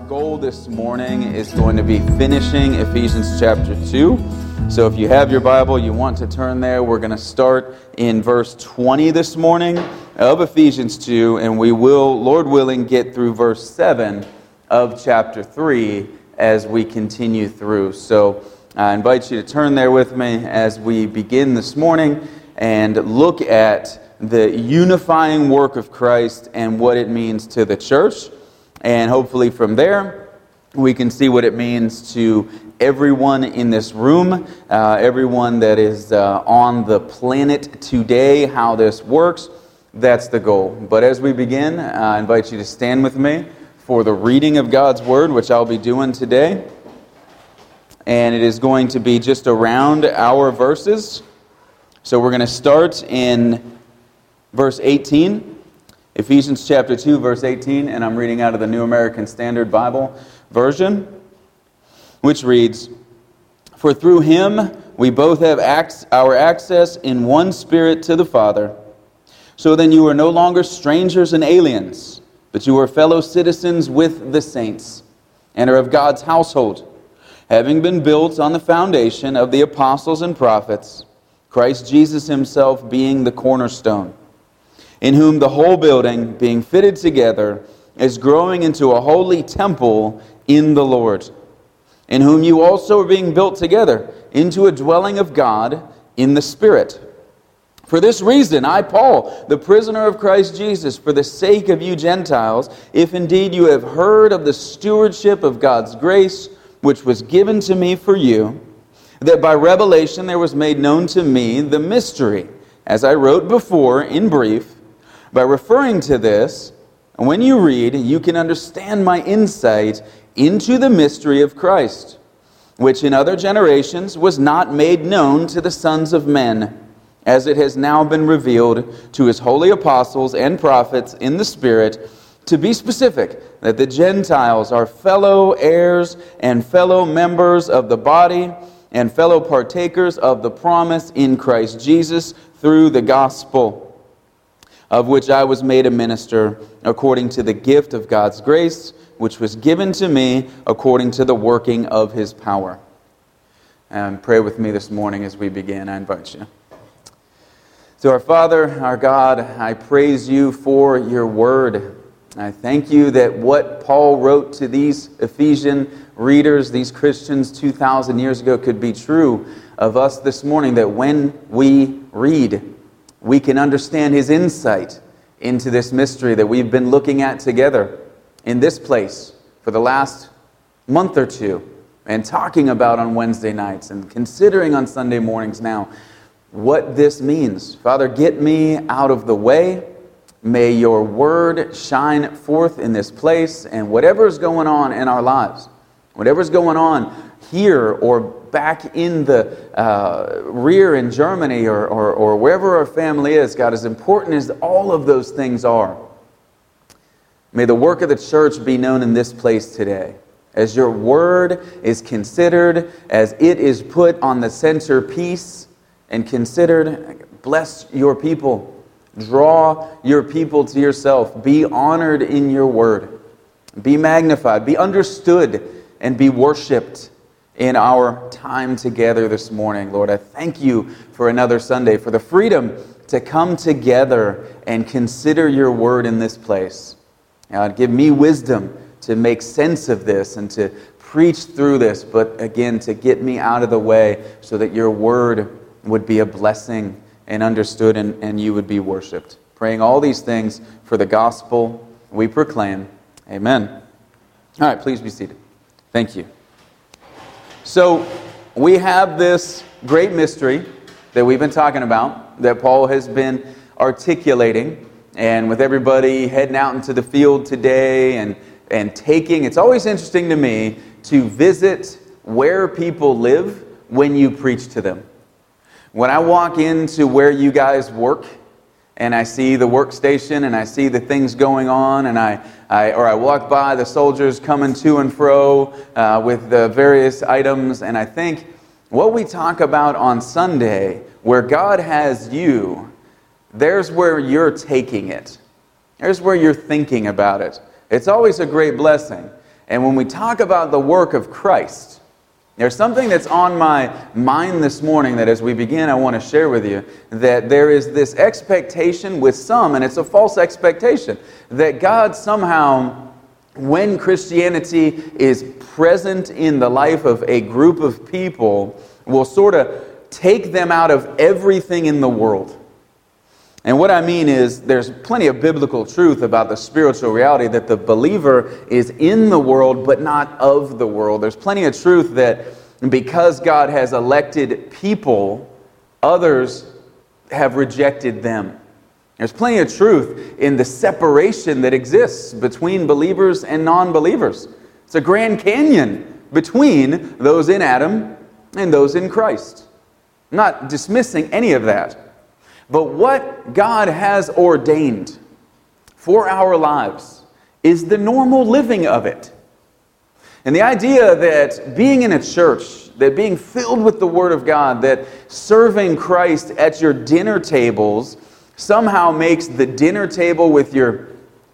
goal this morning is going to be finishing Ephesians chapter 2. So if you have your Bible, you want to turn there, we're going to start in verse 20 this morning of Ephesians 2, and we will, Lord willing, get through verse 7 of chapter 3 as we continue through. So I invite you to turn there with me as we begin this morning and look at the unifying work of Christ and what it means to the church. And hopefully from there, we can see what it means to everyone in this room, everyone that is on the planet today, how this works. That's the goal. But as we begin, I invite you to stand with me for the reading of God's Word, which I'll be doing today. And it is going to be just around our verses. So we're going to start in verse 18. Ephesians chapter 2, verse 18, and I'm reading out of the New American Standard Bible version, which reads, "For through him we both have our access in one Spirit to the Father. So then you are no longer strangers and aliens, but you are fellow citizens with the saints, and are of God's household, having been built on the foundation of the apostles and prophets, Christ Jesus himself being the cornerstone, in whom the whole building, being fitted together, is growing into a holy temple in the Lord, in whom you also are being built together into a dwelling of God in the Spirit. For this reason, I, Paul, the prisoner of Christ Jesus, for the sake of you Gentiles, if indeed you have heard of the stewardship of God's grace, which was given to me for you, that by revelation there was made known to me the mystery, as I wrote before in brief. By referring to this, when you read, you can understand my insight into the mystery of Christ, which in other generations was not made known to the sons of men, as it has now been revealed to his holy apostles and prophets in the Spirit, to be specific, that the Gentiles are fellow heirs and fellow members of the body and fellow partakers of the promise in Christ Jesus through the gospel, of which I was made a minister according to the gift of God's grace, which was given to me according to the working of his power." And pray with me this morning as we begin. I invite you. So our Father, our God, I praise you for your word. I thank you that what Paul wrote to these Ephesian readers, these Christians 2,000 years ago, could be true of us this morning, that when we read, we can understand his insight into this mystery that we've been looking at together in this place for the last month or two, and talking about on Wednesday nights and considering on Sunday mornings now what this means. Father, get me out of the way. May your word shine forth in this place, and whatever's going on in our lives, whatever's going on here or back in the rear in Germany or wherever our family is, God, as important as all of those things are, may the work of the church be known in this place today. As your word is considered, as it is put on the centerpiece and considered, bless your people. Draw your people to yourself. Be honored in your word. Be magnified. Be understood and be worshipped in our time together this morning. Lord, I thank you for another Sunday, for the freedom to come together and consider your word in this place. God, give me wisdom to make sense of this and to preach through this, but again, to get me out of the way so that your word would be a blessing and understood and you would be worshipped. Praying all these things for the gospel we proclaim. Amen. All right, please be seated. Thank you. So we have this great mystery that we've been talking about, that Paul has been articulating, and with everybody heading out into the field today and taking, it's always interesting to me to visit where people live when you preach to them. When I walk into where you guys work, and I see the workstation, and I see the things going on, and I walk by the soldiers coming to and fro with the various items, and I think what we talk about on Sunday, where God has you, there's where you're taking it. There's where you're thinking about it. It's always a great blessing. And when we talk about the work of Christ, there's something that's on my mind this morning that as we begin, I want to share with you, that there is this expectation with some, and it's a false expectation, that God somehow, when Christianity is present in the life of a group of people, will sort of take them out of everything in the world. And what I mean is, there's plenty of biblical truth about the spiritual reality that the believer is in the world, but not of the world. There's plenty of truth that because God has elected people, others have rejected them. There's plenty of truth in the separation that exists between believers and non-believers. It's a Grand Canyon between those in Adam and those in Christ. I'm not dismissing any of that. But what God has ordained for our lives is the normal living of it. And the idea that being in a church, that being filled with the Word of God, that serving Christ at your dinner tables somehow makes the dinner table with your,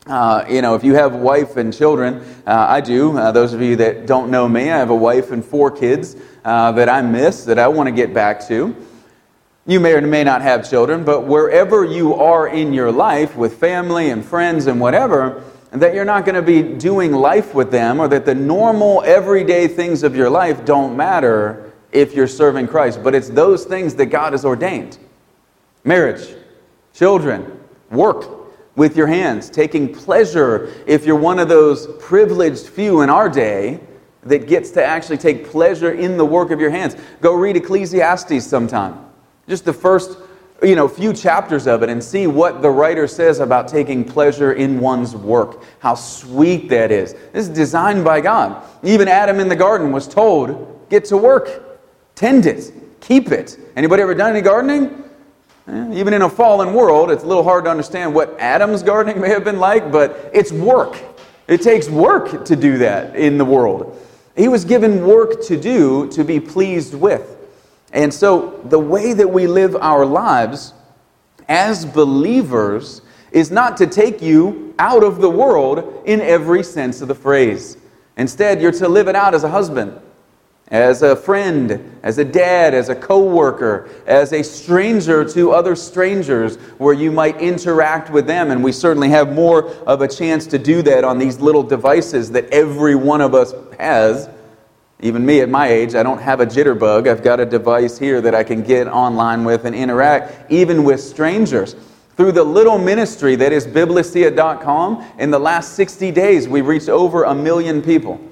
if you have a wife and children, I do. Those of you that don't know me, I have a wife and 4 kids that I miss, that I want to get back to. You may or may not have children, but wherever you are in your life with family and friends and whatever, that you're not going to be doing life with them, or that the normal everyday things of your life don't matter if you're serving Christ. But it's those things that God has ordained. Marriage, children, work with your hands, taking pleasure if you're one of those privileged few in our day that gets to actually take pleasure in the work of your hands. Go read Ecclesiastes sometime. Just the first, few chapters of it, and see what the writer says about taking pleasure in one's work. How sweet that is. This is designed by God. Even Adam in the garden was told, get to work. Tend it. Keep it. Anybody ever done any gardening? Even in a fallen world, it's a little hard to understand what Adam's gardening may have been like, but it's work. It takes work to do that in the world. He was given work to do to be pleased with. And so the way that we live our lives as believers is not to take you out of the world in every sense of the phrase. Instead, you're to live it out as a husband, as a friend, as a dad, as a co-worker, as a stranger to other strangers, where you might interact with them. And we certainly have more of a chance to do that on these little devices that every one of us has. Even me at my age, I don't have a jitterbug. I've got a device here that I can get online with and interact, even with strangers. Through the little ministry that is Biblicea.com, in the last 60 days, we reached over 1 million people.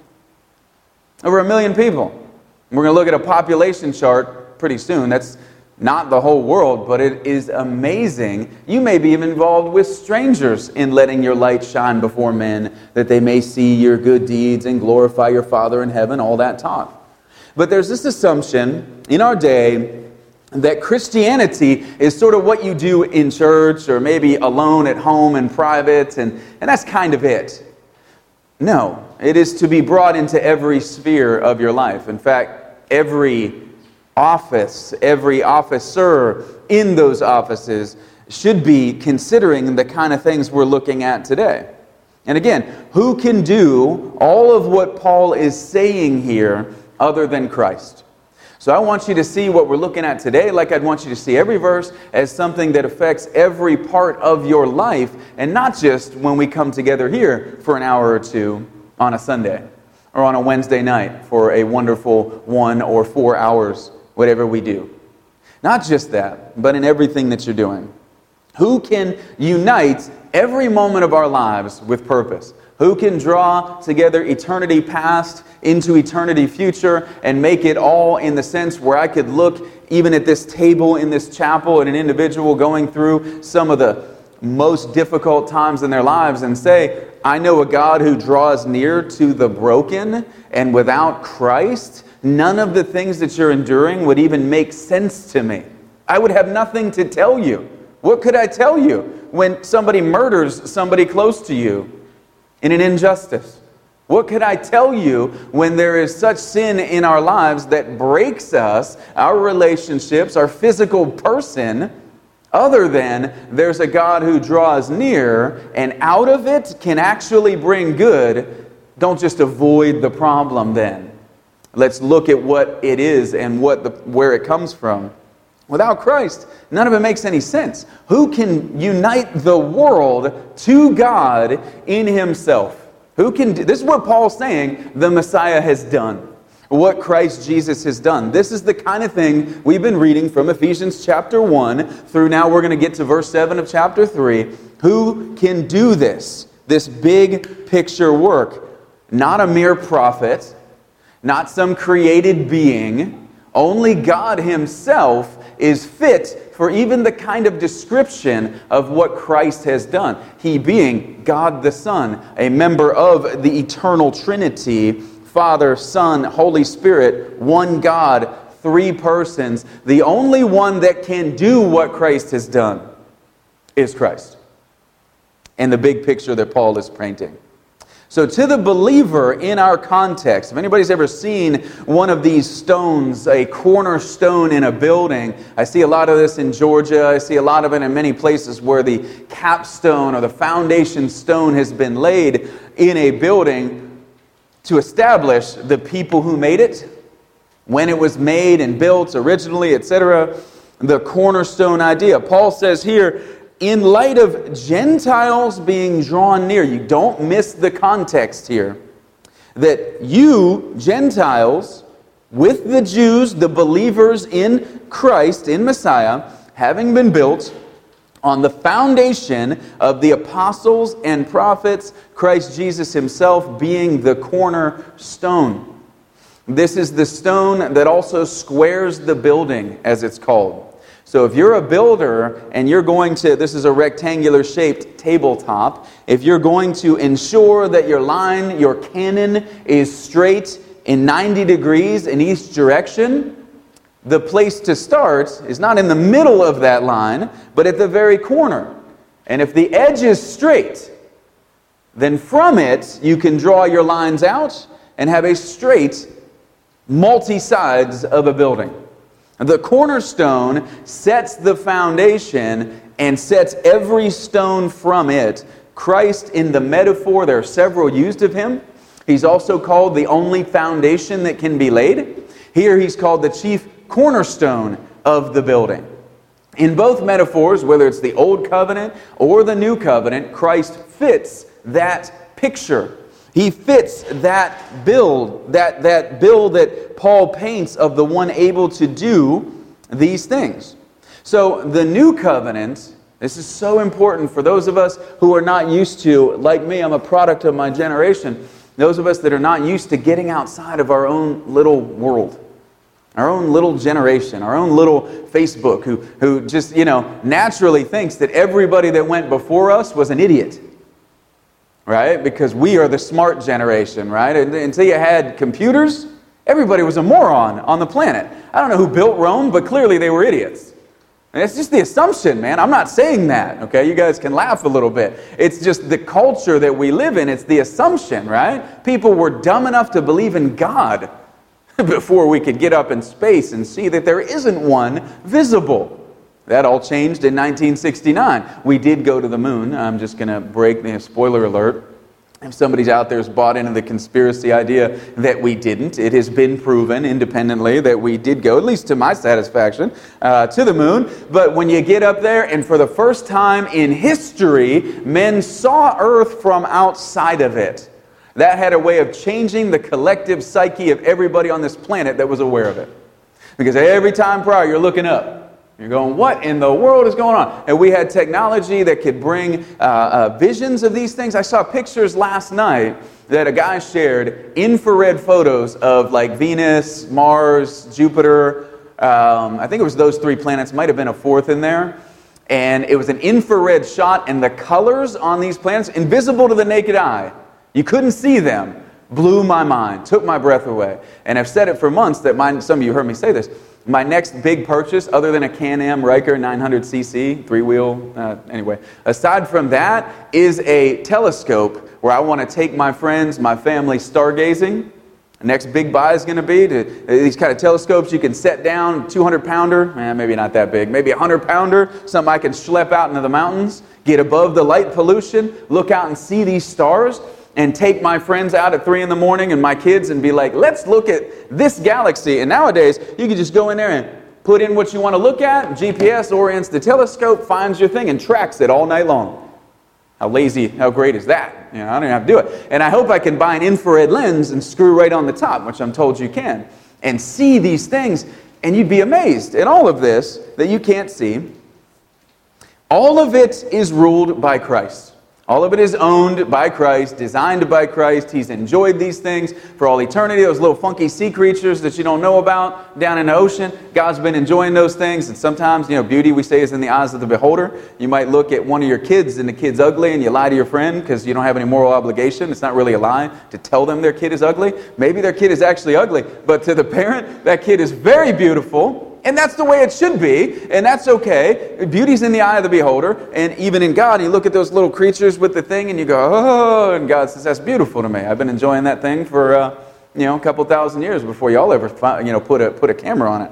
Over 1 million people. We're going to look at a population chart pretty soon. That's not the whole world, but it is amazing. You may be even involved with strangers in letting your light shine before men, that they may see your good deeds and glorify your Father in heaven, all that talk. But there's this assumption in our day that Christianity is sort of what you do in church, or maybe alone at home in private, and that's kind of it. No, it is to be brought into every sphere of your life. In fact, every office, every officer in those offices should be considering the kind of things we're looking at today. And again, who can do all of what Paul is saying here other than Christ? So I want you to see what we're looking at today, like I'd want you to see every verse as something that affects every part of your life, and not just when we come together here for an hour or two on a Sunday, or on a Wednesday night for a wonderful 1 or 4 hours, whatever we do. Not just that, but in everything that you're doing. Who can unite every moment of our lives with purpose? Who can draw together eternity past into eternity future and make it all in the sense where I could look even at this table in this chapel at an individual going through some of the most difficult times in their lives and say, I know a God who draws near to the broken, and without Christ, none of the things that you're enduring would even make sense to me. I would have nothing to tell you. What could I tell you when somebody murders somebody close to you in an injustice? What could I tell you when there is such sin in our lives that breaks us, our relationships, our physical person, other than there's a God who draws near and out of it can actually bring good Don't just avoid the problem then. Let's look at what it is and where it comes from. Without Christ, none of it makes any sense. Who can unite the world to God in Himself? This is what Paul's saying the Messiah has done. What Christ Jesus has done. This is the kind of thing we've been reading from Ephesians chapter 1 through now we're going to get to verse 7 of chapter 3. Who can do this big picture work? Not a mere prophet, not some created being. Only God Himself is fit for even the kind of description of what Christ has done. He being God the Son, a member of the eternal Trinity, Father, Son, Holy Spirit, one God, three persons. The only one that can do what Christ has done is Christ. And the big picture that Paul is painting. So to the believer in our context, if anybody's ever seen one of these stones, a cornerstone in a building, I see a lot of this in Georgia, I see a lot of it in many places where the capstone or the foundation stone has been laid in a building to establish the people who made it, when it was made and built originally, etc. The cornerstone idea. Paul says here, in light of Gentiles being drawn near, you don't miss the context here, that you, Gentiles, with the Jews, the believers in Christ, in Messiah, having been built on the foundation of the apostles and prophets, Christ Jesus Himself being the cornerstone. This is the stone that also squares the building, as it's called. So if you're a builder and you're going to, this is a rectangular shaped tabletop, if you're going to ensure that your line, your cannon is straight in 90 degrees in each direction, the place to start is not in the middle of that line, but at the very corner. And if the edge is straight, then from it you can draw your lines out and have a straight multi-sides of a building. The cornerstone sets the foundation and sets every stone from it. Christ, in the metaphor, there are several used of Him. He's also called the only foundation that can be laid. Here He's called the chief cornerstone of the building. In both metaphors, whether it's the Old Covenant or the New Covenant, Christ fits that picture. He fits that build, that build that Paul paints of the one able to do these things. So the New Covenant, this is so important for those of us who are not used to, like me, I'm a product of my generation, those of us that are not used to getting outside of our own little world. Our own little generation, our own little Facebook, who just, naturally thinks that everybody that went before us was an idiot. Right? Because we are the smart generation, right? Until you had computers, everybody was a moron on the planet. I don't know who built Rome, but clearly they were idiots. And it's just the assumption, man. I'm not saying that, okay? You guys can laugh a little bit. It's just the culture that we live in. It's the assumption, right? People were dumb enough to believe in God before we could get up in space and see that there isn't one visible. That all changed in 1969. We did go to the moon. I'm just going to break the spoiler alert. If somebody's out there has bought into the conspiracy idea that we didn't, it has been proven independently that we did go, at least to my satisfaction, to the moon. But when you get up there, and for the first time in history, men saw Earth from outside of it. That had a way of changing the collective psyche of everybody on this planet that was aware of it. Because every time prior, you're looking up. You're going, what in the world is going on? And we had technology that could bring visions of these things. I saw pictures last night that a guy shared, infrared photos of like Venus, Mars, Jupiter. I think it was those three planets. Might have been a fourth in there. And it was an infrared shot, and the colors on these planets, invisible to the naked eye. You couldn't see them. Blew my mind. Took my breath away. And I've said it for months that some of you heard me say this. My next big purchase, other than a Can-Am Riker 900cc, three-wheel, anyway, aside from that, is a telescope where I want to take my friends, my family stargazing. The next big buy is going to be these kind of telescopes you can set down, 200-pounder, maybe not that big, maybe 100-pounder, something I can schlep out into the mountains, get above the light pollution, look out and see these stars. and take my friends out at 3 in the morning and my kids and be like, let's look at this galaxy. And nowadays, you can just go in there and put in what you want to look at. GPS orients the telescope, finds your thing, and tracks it all night long. How great is that? I don't even have to do it. And I hope I can buy an infrared lens and screw right on the top, which I'm told you can, and see these things. And you'd be amazed at all of this that you can't see. All of it is ruled by Christ. All of it is owned by Christ, designed by Christ. He's enjoyed these things for all eternity. Those little funky sea creatures that you don't know about down in the ocean, God's been enjoying those things. And sometimes, beauty, we say, is in the eyes of the beholder. You might look at one of your kids and the kid's ugly and you lie to your friend because you don't have any moral obligation. It's not really a lie to tell them their kid is ugly. Maybe their kid is actually ugly, but to the parent, that kid is very beautiful. And that's the way it should be, and that's okay. Beauty's in the eye of the beholder, and even in God, you look at those little creatures with the thing, and you go, oh, and God says, that's beautiful to me. I've been enjoying that thing for, a couple thousand years before y'all ever, put a camera on it.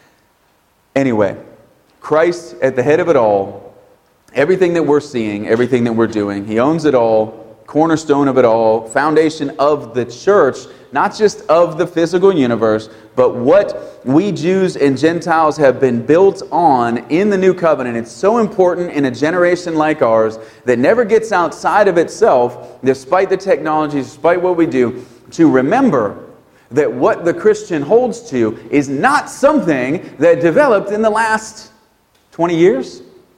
Anyway, Christ at the head of it all, everything that we're seeing, everything that we're doing, He owns it all, cornerstone of it all, foundation of the church, not just of the physical universe, but what we Jews and Gentiles have been built on in the new covenant. It's so important in a generation like ours that never gets outside of itself, despite the technology, despite what we do, to remember that what the Christian holds to is not something that developed in the last 20 years.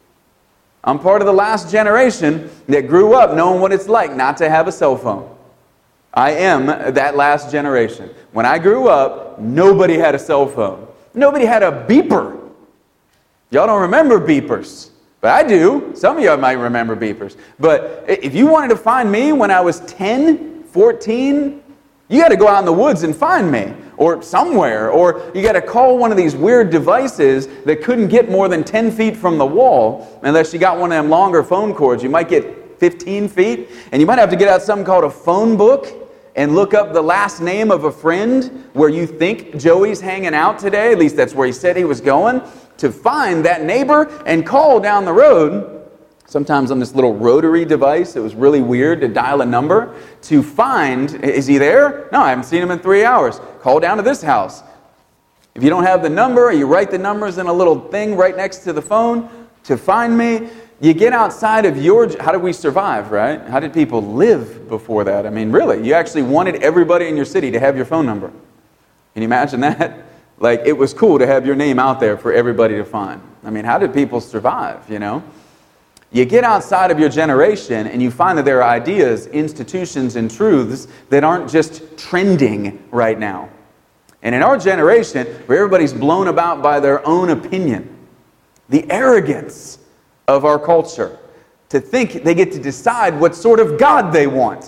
I'm part of the last generation that grew up knowing what it's like not to have a cell phone. I am that last generation. When I grew up, nobody had a cell phone. Nobody had a beeper. Y'all don't remember beepers, but I do. Some of y'all might remember beepers. But if you wanted to find me when I was 10, 14, you got to go out in the woods and find me, or somewhere, or you got to call one of these weird devices that couldn't get more than 10 feet from the wall, unless you got one of them longer phone cords. You might get 15 feet, and you might have to get out something called a phone book and look up the last name of a friend where you think Joey's hanging out today, at least that's where he said he was going, to find that neighbor and call down the road. Sometimes on this little rotary device, it was really weird to dial a number to find, is he there? No, I haven't seen him in 3 hours. Call down to this house. If you don't have the number, you write the numbers in a little thing right next to the phone to find me. You get outside of how did we survive, right? How did people live before that? I mean, really, you actually wanted everybody in your city to have your phone number. Can you imagine that? Like, it was cool to have your name out there for everybody to find. I mean, how did people survive, You get outside of your generation and you find that there are ideas, institutions, and truths that aren't just trending right now. And in our generation, where everybody's blown about by their own opinion, the arrogance of our culture to think they get to decide what sort of God they want.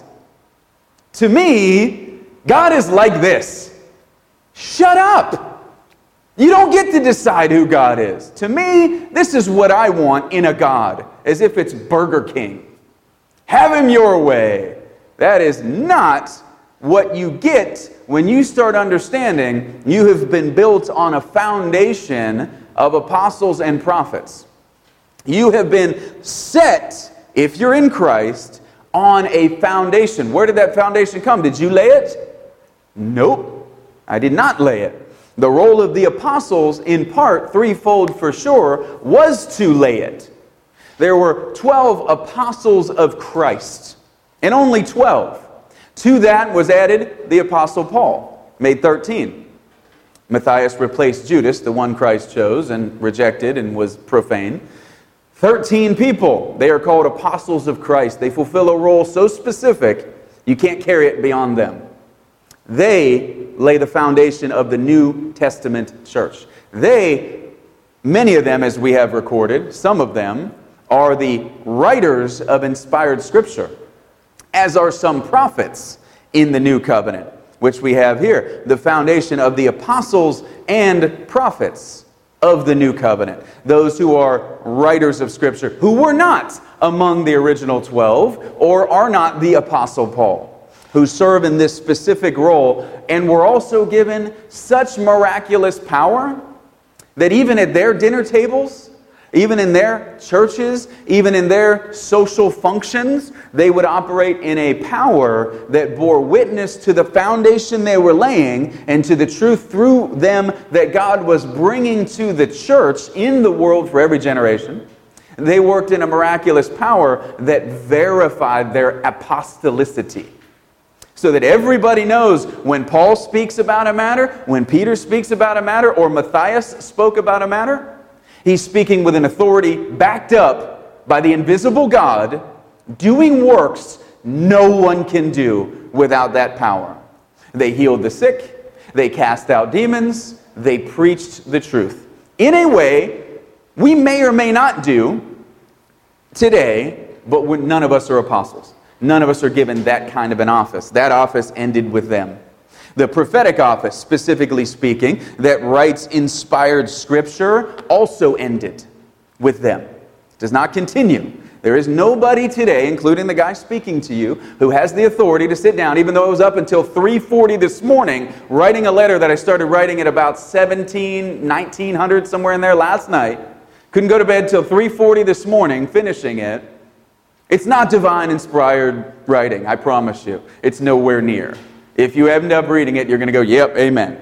To me, God is like this. Shut up! You don't get to decide who God is. To me, this is what I want in a God, as if it's Burger King. Have Him your way. That is not what you get when you start understanding you have been built on a foundation of apostles and prophets. You have been set, if you're in Christ, on a foundation. Where did that foundation come? Did you lay it? Nope, I did not lay it. The role of the apostles, in part, threefold for sure, was to lay it. There were 12 apostles of Christ, and only 12. To that was added the apostle Paul, made 13. Matthias replaced Judas, the one Christ chose and rejected and was profane. 13 people. They are called apostles of Christ. They fulfill a role so specific, you can't carry it beyond them. They lay the foundation of the New Testament church. Many of them, as we have recorded, some of them are the writers of inspired Scripture, as are some prophets in the New Covenant, which we have here. The foundation of the apostles and prophets of the New Covenant. Those who are writers of Scripture, who were not among the original 12, or are not the Apostle Paul, who serve in this specific role, and were also given such miraculous power that even at their dinner tables, Even in their churches, even in their social functions, they would operate in a power that bore witness to the foundation they were laying and to the truth through them that God was bringing to the church in the world for every generation. They worked in a miraculous power that verified their apostolicity. So that everybody knows when Paul speaks about a matter, when Peter speaks about a matter, or Matthias spoke about a matter, he's speaking with an authority backed up by the invisible God, doing works no one can do without that power. They healed the sick, they cast out demons, they preached the truth. In a way we may or may not do today, but none of us are apostles. None of us are given that kind of an office. That office ended with them. The prophetic office, specifically speaking, that writes inspired scripture, also ended with them. It does not continue. There is nobody today, including the guy speaking to you, who has the authority to sit down, even though it was up until 3:40 this morning, writing a letter that I started writing at about 1900, somewhere in there last night. Couldn't go to bed till 3:40 this morning, finishing it. It's not divine inspired writing, I promise you. It's nowhere near. If you end up reading it, you're going to go, yep, amen.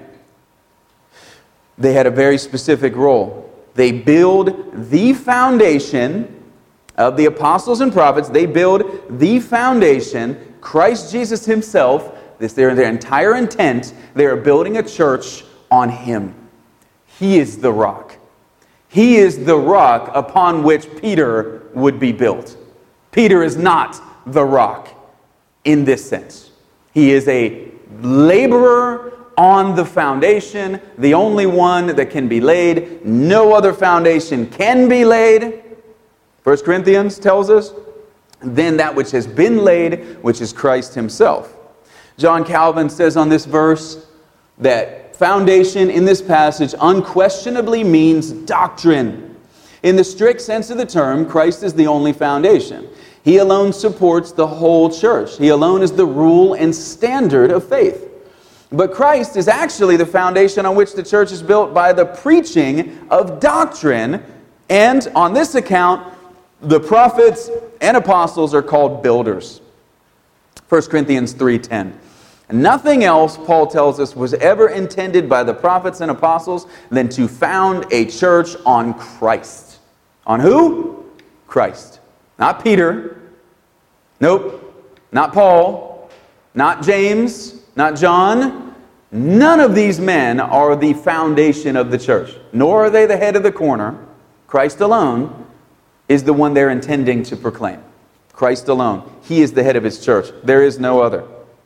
They had a very specific role. They build the foundation of the apostles and prophets. They build the foundation, Christ Jesus himself. This their entire intent. They are building a church on him. He is the rock. He is the rock upon which Peter would be built. Peter is not the rock in this sense. He is a laborer on the foundation, the only one that can be laid. No other foundation can be laid. 1 Corinthians tells us, than that which has been laid, which is Christ himself. John Calvin says on this verse that foundation in this passage unquestionably means doctrine. In the strict sense of the term, Christ is the only foundation. He alone supports the whole church. He alone is the rule and standard of faith. But Christ is actually the foundation on which the church is built by the preaching of doctrine. And on this account, the prophets and apostles are called builders. 1 Corinthians 3:10. Nothing else, Paul tells us, was ever intended by the prophets and apostles than to found a church on Christ. On who? Christ. Not Peter. Nope. Not Paul. Not James. Not John. None of these men are the foundation of the church. Nor are they the head of the corner. Christ alone is the one they're intending to proclaim. Christ alone. He is the head of his church. There is no other.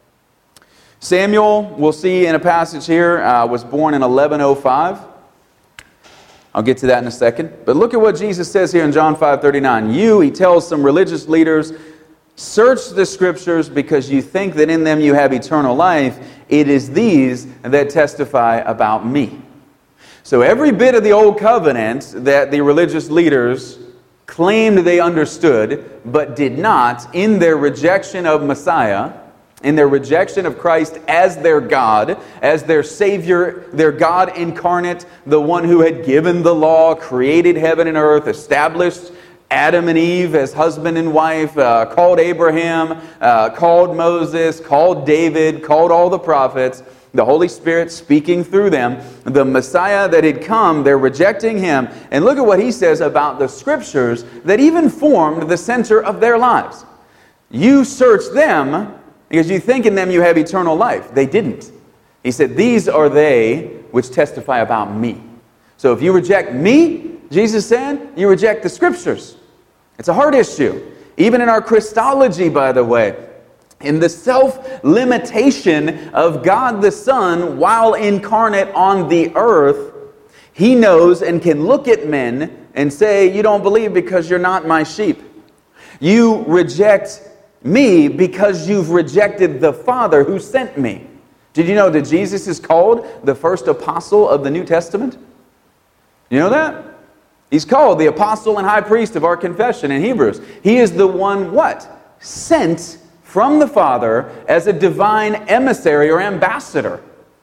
Samuel, we'll see in a passage here, was born in 1105. I'll get to that in a second. But look at what Jesus says here in John 5:39. You, he tells some religious leaders, search the scriptures because you think that in them you have eternal life. It is these that testify about me. So every bit of the old covenant that the religious leaders claimed they understood, but did not, in their rejection of Messiah, in their rejection of Christ as their God, as their Savior, their God incarnate, the one who had given the law, created heaven and earth, established Adam and Eve as husband and wife, called Abraham, called Moses, called David, called all the prophets, the Holy Spirit speaking through them. The Messiah that had come, they're rejecting him. And look at what he says about the scriptures that even formed the center of their lives. You search them because you think in them you have eternal life. They didn't. He said, these are they which testify about me. So if you reject me, Jesus said, you reject the scriptures. It's a hard issue. Even in our Christology, by the way, in the self-limitation of God the Son while incarnate on the earth, he knows and can look at men and say, you don't believe because you're not my sheep. You reject me because you've rejected the Father who sent me. Did you know that Jesus is called the first apostle of the New Testament? You know that? He's called the apostle and high priest of our confession in Hebrews. He is the one, what? Sent from the Father as a divine emissary or ambassador.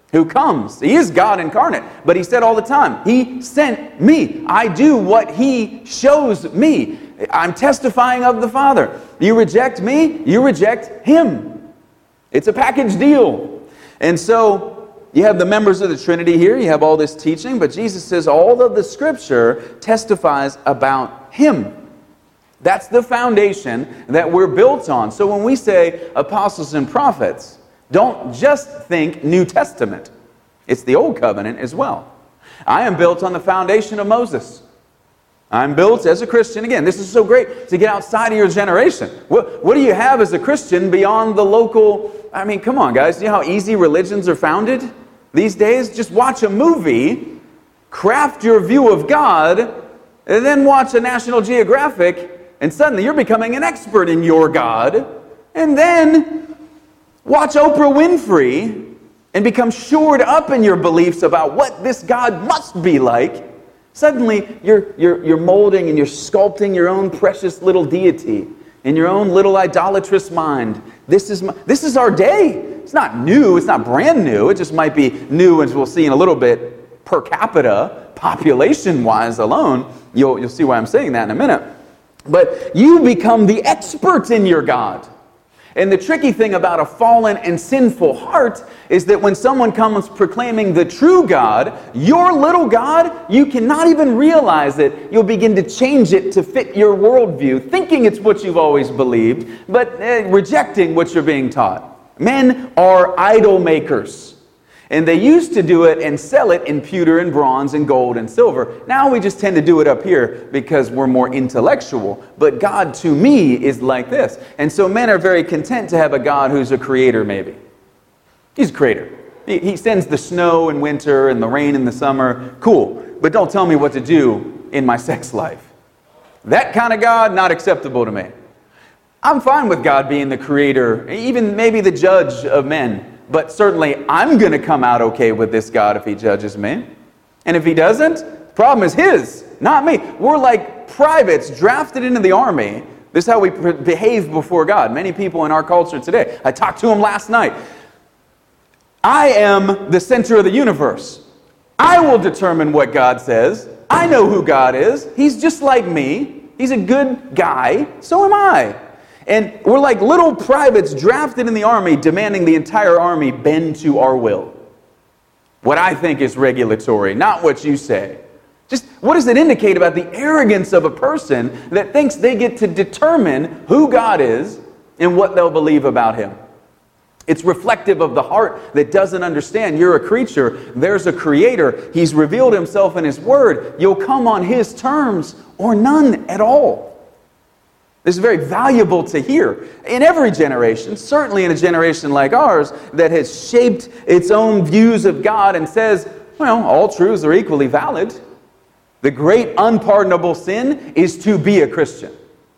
who comes. He is God incarnate, but he said all the time, he sent me. I do what he shows me. I'm testifying of the Father. You reject me, you reject him. It's a package deal. And so you have the members of the Trinity here, you have all this teaching, but Jesus says all of the Scripture testifies about him. That's the foundation that we're built on. So when we say apostles and prophets, don't just think New Testament. It's the Old Covenant as well. I am built on the foundation of Moses. I'm built as a Christian. Again, this is so great to get outside of your generation. What do you have as a Christian beyond the local... I mean, come on, guys. You know how easy religions are founded these days? Just watch a movie, craft your view of God, and then watch a National Geographic, and suddenly you're becoming an expert in your God. And then watch Oprah Winfrey and become shored up in your beliefs about what this God must be like. Suddenly, you're molding and you're sculpting your own precious little deity in your own little idolatrous mind. This is our day. It's not new. It's not brand new. It just might be new, as we'll see in a little bit, per capita, population-wise alone. You'll see why I'm saying that in a minute. But you become the expert in your God. And the tricky thing about a fallen and sinful heart is that when someone comes proclaiming the true God, your little God, you cannot even realize it. You'll begin to change it to fit your worldview, thinking it's what you've always believed, but rejecting what you're being taught. Men are idol makers. And they used to do it and sell it in pewter and bronze and gold and silver. Now we just tend to do it up here because we're more intellectual. But God, to me, is like this. And so men are very content to have a God who's a creator, maybe. He's a creator. He sends the snow in winter and the rain in the summer. Cool. But don't tell me what to do in my sex life. That kind of God, not acceptable to me. I'm fine with God being the creator, even maybe the judge of men. But certainly, I'm going to come out okay with this God if he judges me. And if he doesn't, the problem is his, not me. We're like privates drafted into the army. This is how we behave before God. Many people in our culture today. I talked to him last night. I am the center of the universe. I will determine what God says. I know who God is. He's just like me. He's a good guy. So am I. And we're like little privates drafted in the army, demanding the entire army bend to our will. What I think is regulatory, not what you say. Just what does it indicate about the arrogance of a person that thinks they get to determine who God is and what they'll believe about him? It's reflective of the heart that doesn't understand you're a creature. There's a creator. He's revealed himself in his word. You'll come on his terms or none at all. This is very valuable to hear in every generation, certainly in a generation like ours that has shaped its own views of God and says, well, all truths are equally valid. The great unpardonable sin is to be a Christian.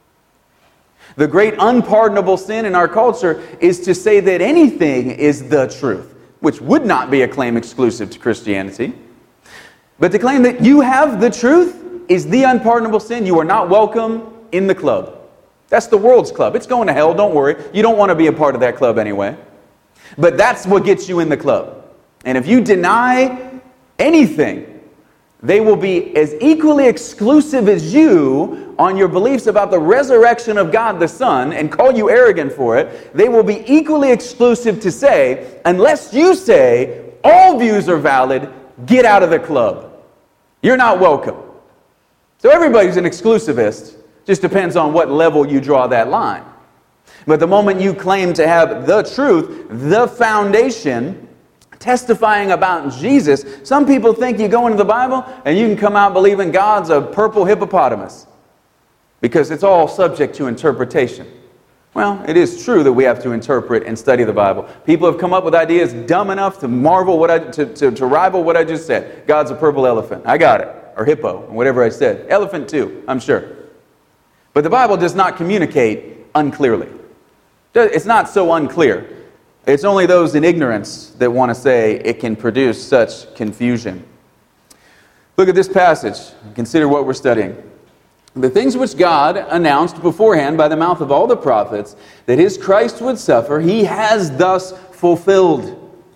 The great unpardonable sin in our culture is to say that anything is the truth, which would not be a claim exclusive to Christianity. But to claim that you have the truth is the unpardonable sin. You are not welcome in the club. That's the world's club. It's going to hell, don't worry. You don't want to be a part of that club anyway. But that's what gets you in the club. And if you deny anything, they will be as equally exclusive as you on your beliefs about the resurrection of God the Son and call you arrogant for it. They will be equally exclusive to say, unless you say all views are valid, get out of the club. You're not welcome. So everybody's an exclusivist. Just depends on what level you draw that line. But the moment you claim to have the truth, the foundation, testifying about Jesus, some people think you go into the Bible and you can come out believing God's a purple hippopotamus because it's all subject to interpretation. Well, it is true that we have to interpret and study the Bible. People have come up with ideas dumb enough to marvel to rival what I just said. God's a purple elephant. I got it. Or hippo, whatever I said. Elephant too, I'm sure. But the Bible does not communicate unclearly. It's not so unclear. It's only those in ignorance that want to say it can produce such confusion. Look at this passage. Consider what we're studying. The things which God announced beforehand by the mouth of all the prophets, that his Christ would suffer, he has thus fulfilled.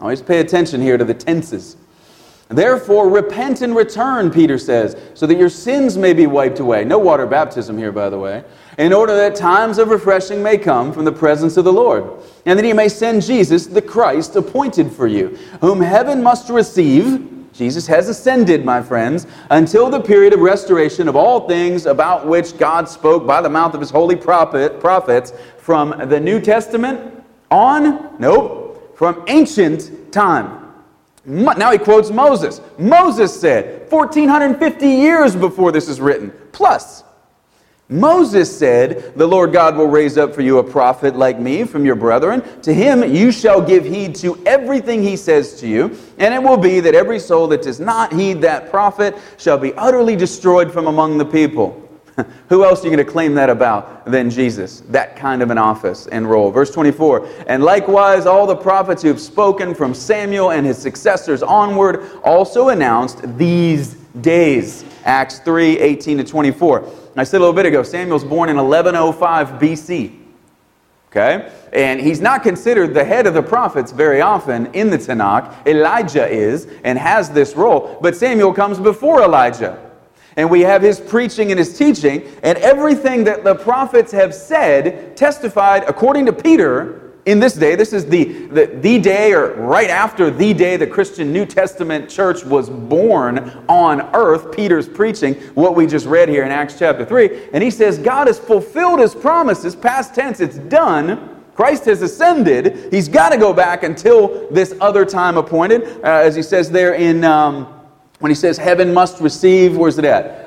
Always pay attention here to the tenses. Therefore, repent and return, Peter says, so that your sins may be wiped away. No water baptism here, by the way. In order that times of refreshing may come from the presence of the Lord, and that he may send Jesus, the Christ, appointed for you, whom heaven must receive. Jesus has ascended, my friends, until the period of restoration of all things about which God spoke by the mouth of his holy prophets from the New Testament on? Nope. From ancient time. Now he quotes Moses. Moses said, 1,450 years before this is written. Plus, Moses said, the Lord God will raise up for you a prophet like me from your brethren. To him you shall give heed to everything he says to you. And it will be that every soul that does not heed that prophet shall be utterly destroyed from among the people. Who else are you going to claim that about than Jesus? That kind of an office and role. Verse 24, and likewise all the prophets who have spoken from Samuel and his successors onward also announced these days. Acts 3, 18 to 24. I said a little bit ago, Samuel's born in 1105 BC. Okay? And he's not considered the head of the prophets very often in the Tanakh. Elijah is and has this role. But Samuel comes before Elijah. And we have his preaching and his teaching, and everything that the prophets have said testified according to Peter in this day. This is the day, or right after the day the Christian New Testament church was born on earth. Peter's preaching what we just read here in Acts chapter 3. And he says God has fulfilled his promises, past tense, it's done. Christ has ascended. He's got to go back until this other time appointed. As he says there in... when he says heaven must receive, where's it at?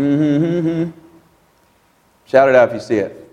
Shout it out if you see it.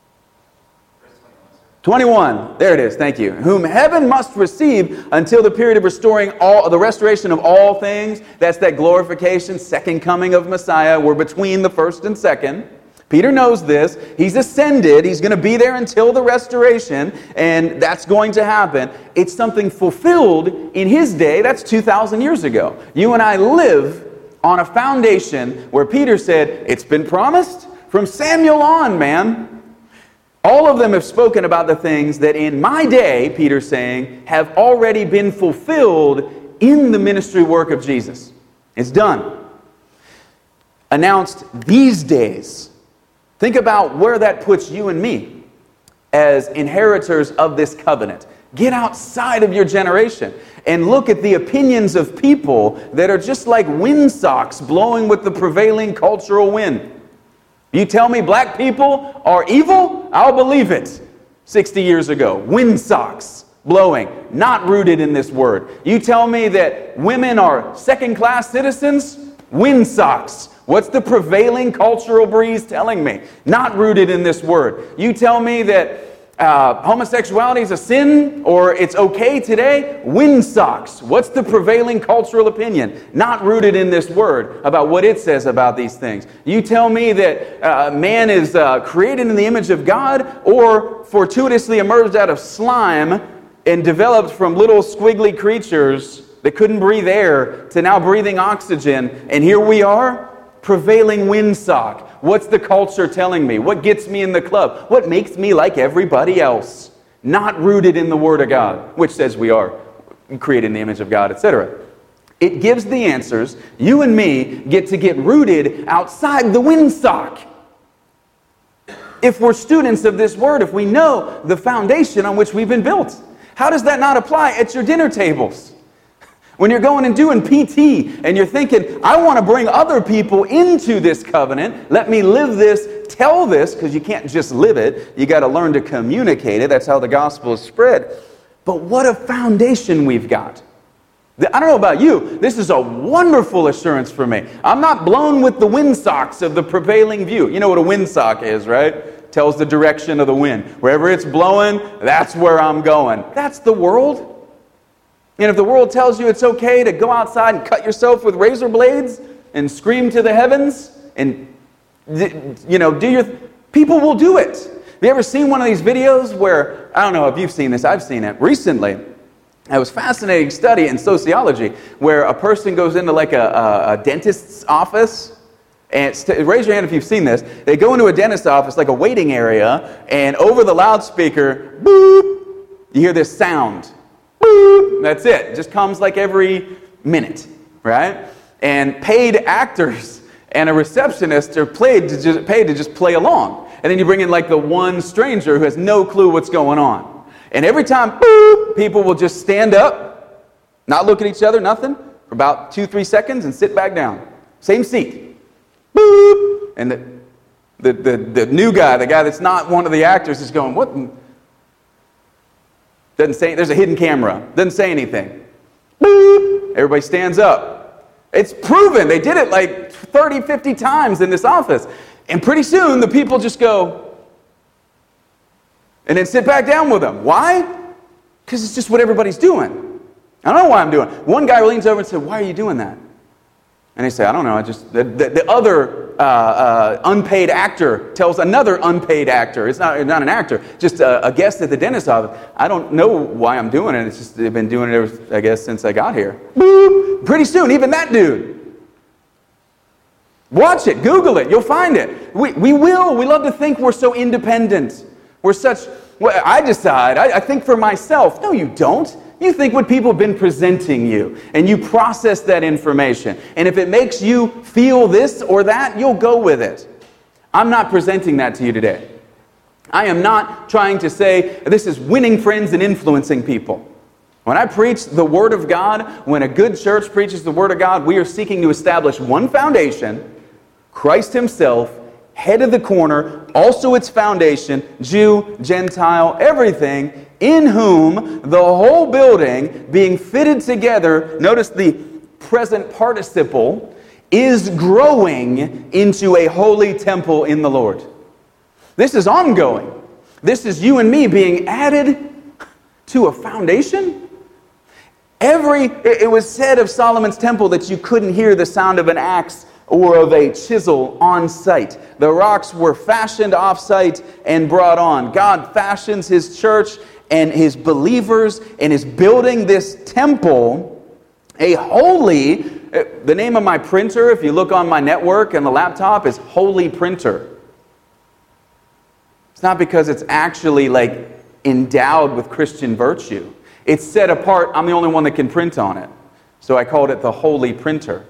21. There it is. Thank you. Whom heaven must receive until the period of restoring the restoration of all things. That's that glorification, second coming of Messiah. We're between the first and second. Peter knows this. He's ascended. He's going to be there until the restoration, and that's going to happen. It's something fulfilled in his day. That's 2,000 years ago. You and I live on a foundation where Peter said, it's been promised from Samuel on, man. All of them have spoken about the things that in my day, Peter's saying, have already been fulfilled in the ministry work of Jesus. It's done. Announced these days. Think about where that puts you and me as inheritors of this covenant. Get outside of your generation and look at the opinions of people that are just like windsocks blowing with the prevailing cultural wind. You tell me black people are evil? I'll believe it. 60 years ago, windsocks blowing, not rooted in this word. You tell me that women are second-class citizens? Windsocks. What's the prevailing cultural breeze telling me? Not rooted in this word. You tell me that homosexuality is a sin or it's okay today? Windsocks. What's the prevailing cultural opinion? Not rooted in this word about what it says about these things. You tell me that man is created in the image of God or fortuitously emerged out of slime and developed from little squiggly creatures that couldn't breathe air to now breathing oxygen, and here we are? Prevailing windsock. What's the culture telling me? What gets me in the club? What makes me like everybody else? Not rooted in the Word of God, which says we are created in the image of God, etc. It gives the answers. You and me get to get rooted outside the windsock. If we're students of this Word, if we know the foundation on which we've been built, how does that not apply at your dinner tables? When you're going and doing PT and you're thinking, I want to bring other people into this covenant, let me live this, tell this, because you can't just live it, you got to learn to communicate it. That's how the gospel is spread. But what a foundation we've got. I don't know about you, this is a wonderful assurance for me. I'm not blown with the windsocks of the prevailing view. You know what a windsock is, right? Tells the direction of the wind. Wherever it's blowing, that's where I'm going. That's the world. And if the world tells you it's okay to go outside and cut yourself with razor blades and scream to the heavens and, people will do it. Have you ever seen one of these videos where, I don't know if you've seen this, I've seen it recently. It was a fascinating study in sociology where a person goes into like a dentist's office. And raise your hand if you've seen this. They go into a dentist's office, like a waiting area, and over the loudspeaker, boop, you hear this sound. Boop. boop, that's it. It just comes like every minute, right? And paid actors and a receptionist are paid to just play along. And then you bring in like the one stranger who has no clue what's going on. And every time, boop, people will just stand up, not look at each other, nothing, for about 2-3 seconds and sit back down. Same seat. Boop. And the new guy, the guy that's not one of the actors, is going, what? Doesn't say, there's a hidden camera. Doesn't say anything. Boop. Everybody stands up. It's proven. They did it like 30, 50 times in this office. And pretty soon, the people just go, and then sit back down with them. Why? Because it's just what everybody's doing. I don't know why I'm doing it. One guy leans over and said, why are you doing that? And they say, I don't know. The other unpaid actor tells another unpaid actor. It's not an actor, just a guest at the dentist's office. I don't know why I'm doing it. It's just they've been doing it ever, I guess, since I got here. Boop. Pretty soon, even that dude. Watch it. Google it. You'll find it. We will. We love to think we're so independent. We're such... Well, I decide. I think for myself. No, you don't. You think what people have been presenting you, and you process that information. And if it makes you feel this or that, you'll go with it. I'm not presenting that to you today. I am not trying to say this is winning friends and influencing people. When I preach the Word of God, when a good church preaches the Word of God, we are seeking to establish one foundation, Christ Himself, head of the corner, also its foundation, Jew, Gentile, everything, in whom the whole building being fitted together, notice the present participle, is growing into a holy temple in the Lord. This is ongoing. This is you and me being added to a foundation. It was said of Solomon's temple that you couldn't hear the sound of an axe or of a chisel on site. The rocks were fashioned off site and brought on. God fashions His church and His believers and is building this temple, a holy, the name of my printer, if you look on my network and the laptop, is Holy Printer. It's not because it's actually like endowed with Christian virtue. It's set apart. I'm the only one that can print on it. So I called it the Holy Printer.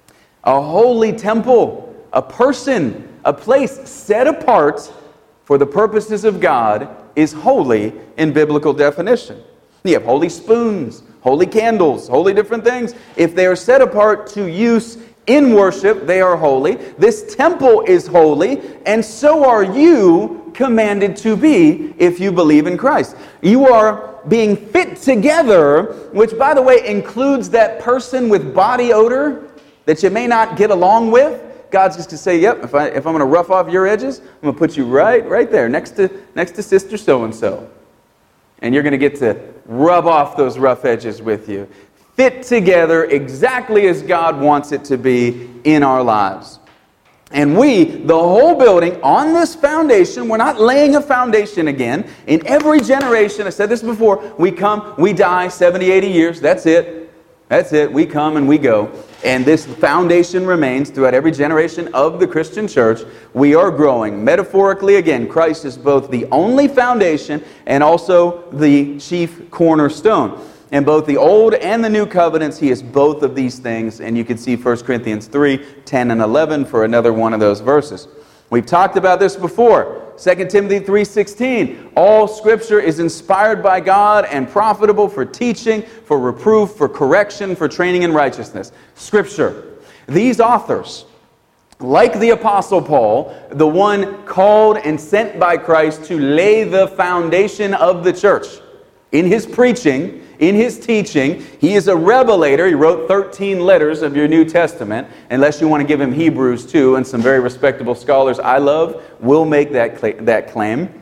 A holy temple, a person, a place set apart for the purposes of God is holy in biblical definition. You have holy spoons, holy candles, holy different things. If they are set apart to use in worship, they are holy. This temple is holy, and so are you commanded to be if you believe in Christ. You are being fit together, which, by the way, includes that person with body odor that you may not get along with. God's just to say, yep, if I'm going to rough off your edges, I'm going to put you right there next to sister so-and-so. And you're going to get to rub off those rough edges with you. Fit together exactly as God wants it to be in our lives. And we, the whole building, on this foundation, we're not laying a foundation again. In every generation, I said this before, we come, we die 70, 80 years, that's it. That's it. We come and we go. And this foundation remains throughout every generation of the Christian church. We are growing. Metaphorically, again, Christ is both the only foundation and also the chief cornerstone. In both the Old and the New Covenants, He is both of these things. And you can see 1 Corinthians 3, 10 and 11 for another one of those verses. We've talked about this before. 2 Timothy 3:16, all Scripture is inspired by God and profitable for teaching, for reproof, for correction, for training in righteousness. Scripture. These authors, like the Apostle Paul, the one called and sent by Christ to lay the foundation of the church, in his preaching, in his teaching, he is a revelator. He wrote 13 letters of your New Testament, unless you want to give him Hebrews too, and some very respectable scholars I love will make that claim.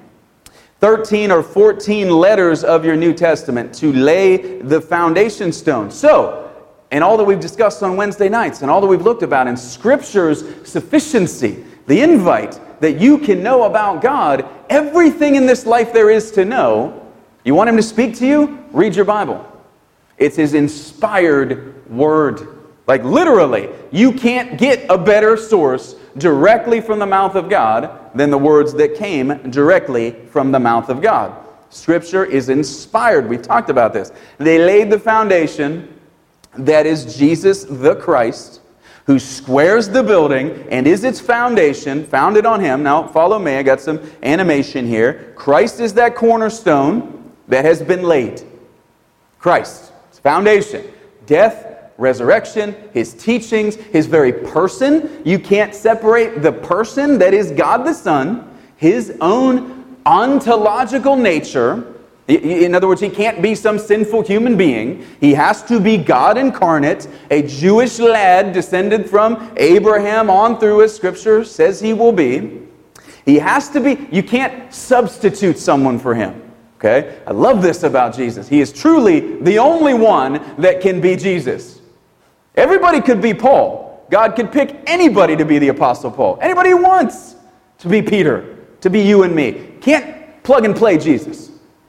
13 or 14 letters of your New Testament to lay the foundation stone. So, and all that we've discussed on Wednesday nights, and all that we've looked about in Scripture's sufficiency, the invite that you can know about God, everything in this life there is to know. You want Him to speak to you? Read your Bible. It's His inspired Word. Like literally, you can't get a better source directly from the mouth of God than the words that came directly from the mouth of God. Scripture is inspired. We've talked about this. They laid the foundation that is Jesus the Christ, who squares the building and is its foundation, founded on Him. Now, follow me. I got some animation here. Christ is that cornerstone that has been laid. Christ, His foundation. Death, resurrection, His teachings, His very person. You can't separate the person that is God the Son, His own ontological nature. In other words, He can't be some sinful human being. He has to be God incarnate, a Jewish lad descended from Abraham on through, as Scripture says He will be. He has to be, you can't substitute someone for Him. Okay? I love this about Jesus. He is truly the only one that can be Jesus. Everybody could be Paul. God could pick anybody to be the Apostle Paul. Anybody He wants to be Peter, to be you and me. Can't plug and play Jesus.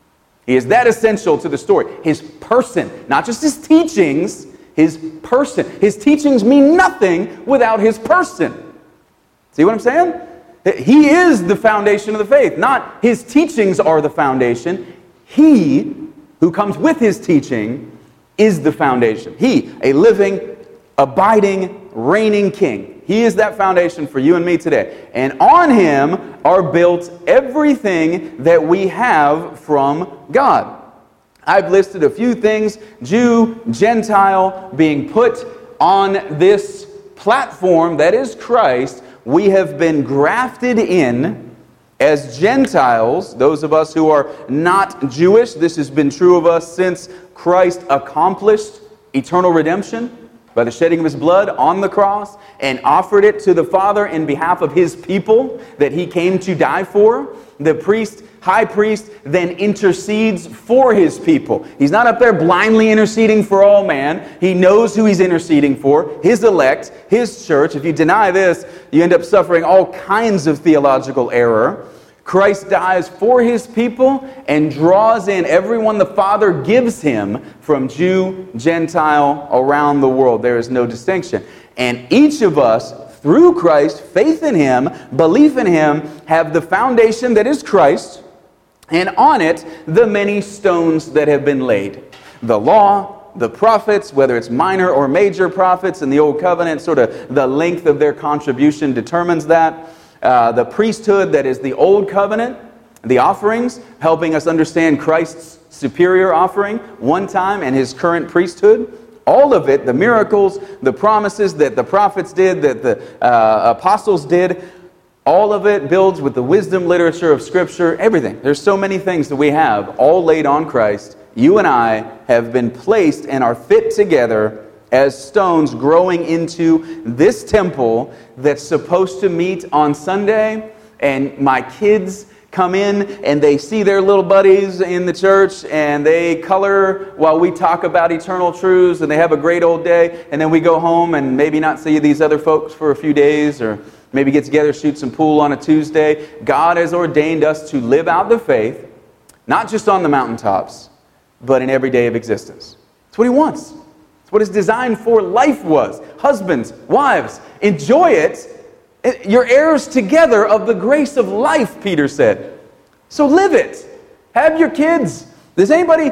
He is that essential to the story. His person, not just His teachings, His person. His teachings mean nothing without His person. See what I'm saying? He is the foundation of the faith. Not His teachings are the foundation. He, who comes with His teaching, is the foundation. He, a living, abiding, reigning King. He is that foundation for you and me today. And on Him are built everything that we have from God. I've listed a few things, Jew, Gentile, being put on this platform that is Christ. We have been grafted in as Gentiles, those of us who are not Jewish. This has been true of us since Christ accomplished eternal redemption by the shedding of His blood on the cross and offered it to the Father in behalf of His people that He came to die for. The priest, high priest, then intercedes for His people. He's not up there blindly interceding for all man. He knows who He's interceding for, His elect, His church. If you deny this, you end up suffering all kinds of theological error. Christ dies for His people and draws in everyone the Father gives Him from Jew, Gentile, around the world. There is no distinction. And each of us, through Christ, faith in Him, belief in Him, have the foundation that is Christ, and on it, the many stones that have been laid. The law, the prophets, whether it's minor or major prophets in the Old Covenant, sort of the length of their contribution determines that. The priesthood, that is the Old Covenant, the offerings, helping us understand Christ's superior offering one time and His current priesthood. All of it, the miracles, the promises that the prophets did, that the apostles did, all of it builds with the wisdom literature of Scripture, everything. There's so many things that we have, all laid on Christ. You and I have been placed and are fit together as stones growing into this temple that's supposed to meet on Sunday. And my kids come in and they see their little buddies in the church and they color while we talk about eternal truths and they have a great old day. And then we go home and maybe not see these other folks for a few days, or maybe get together, shoot some pool on a Tuesday. God has ordained us to live out the faith, not just on the mountaintops, but in every day of existence. That's what He wants. What His design for life was. Husbands, wives, enjoy it. You're heirs together of the grace of life, Peter said. So live it. Have your kids. Does anybody,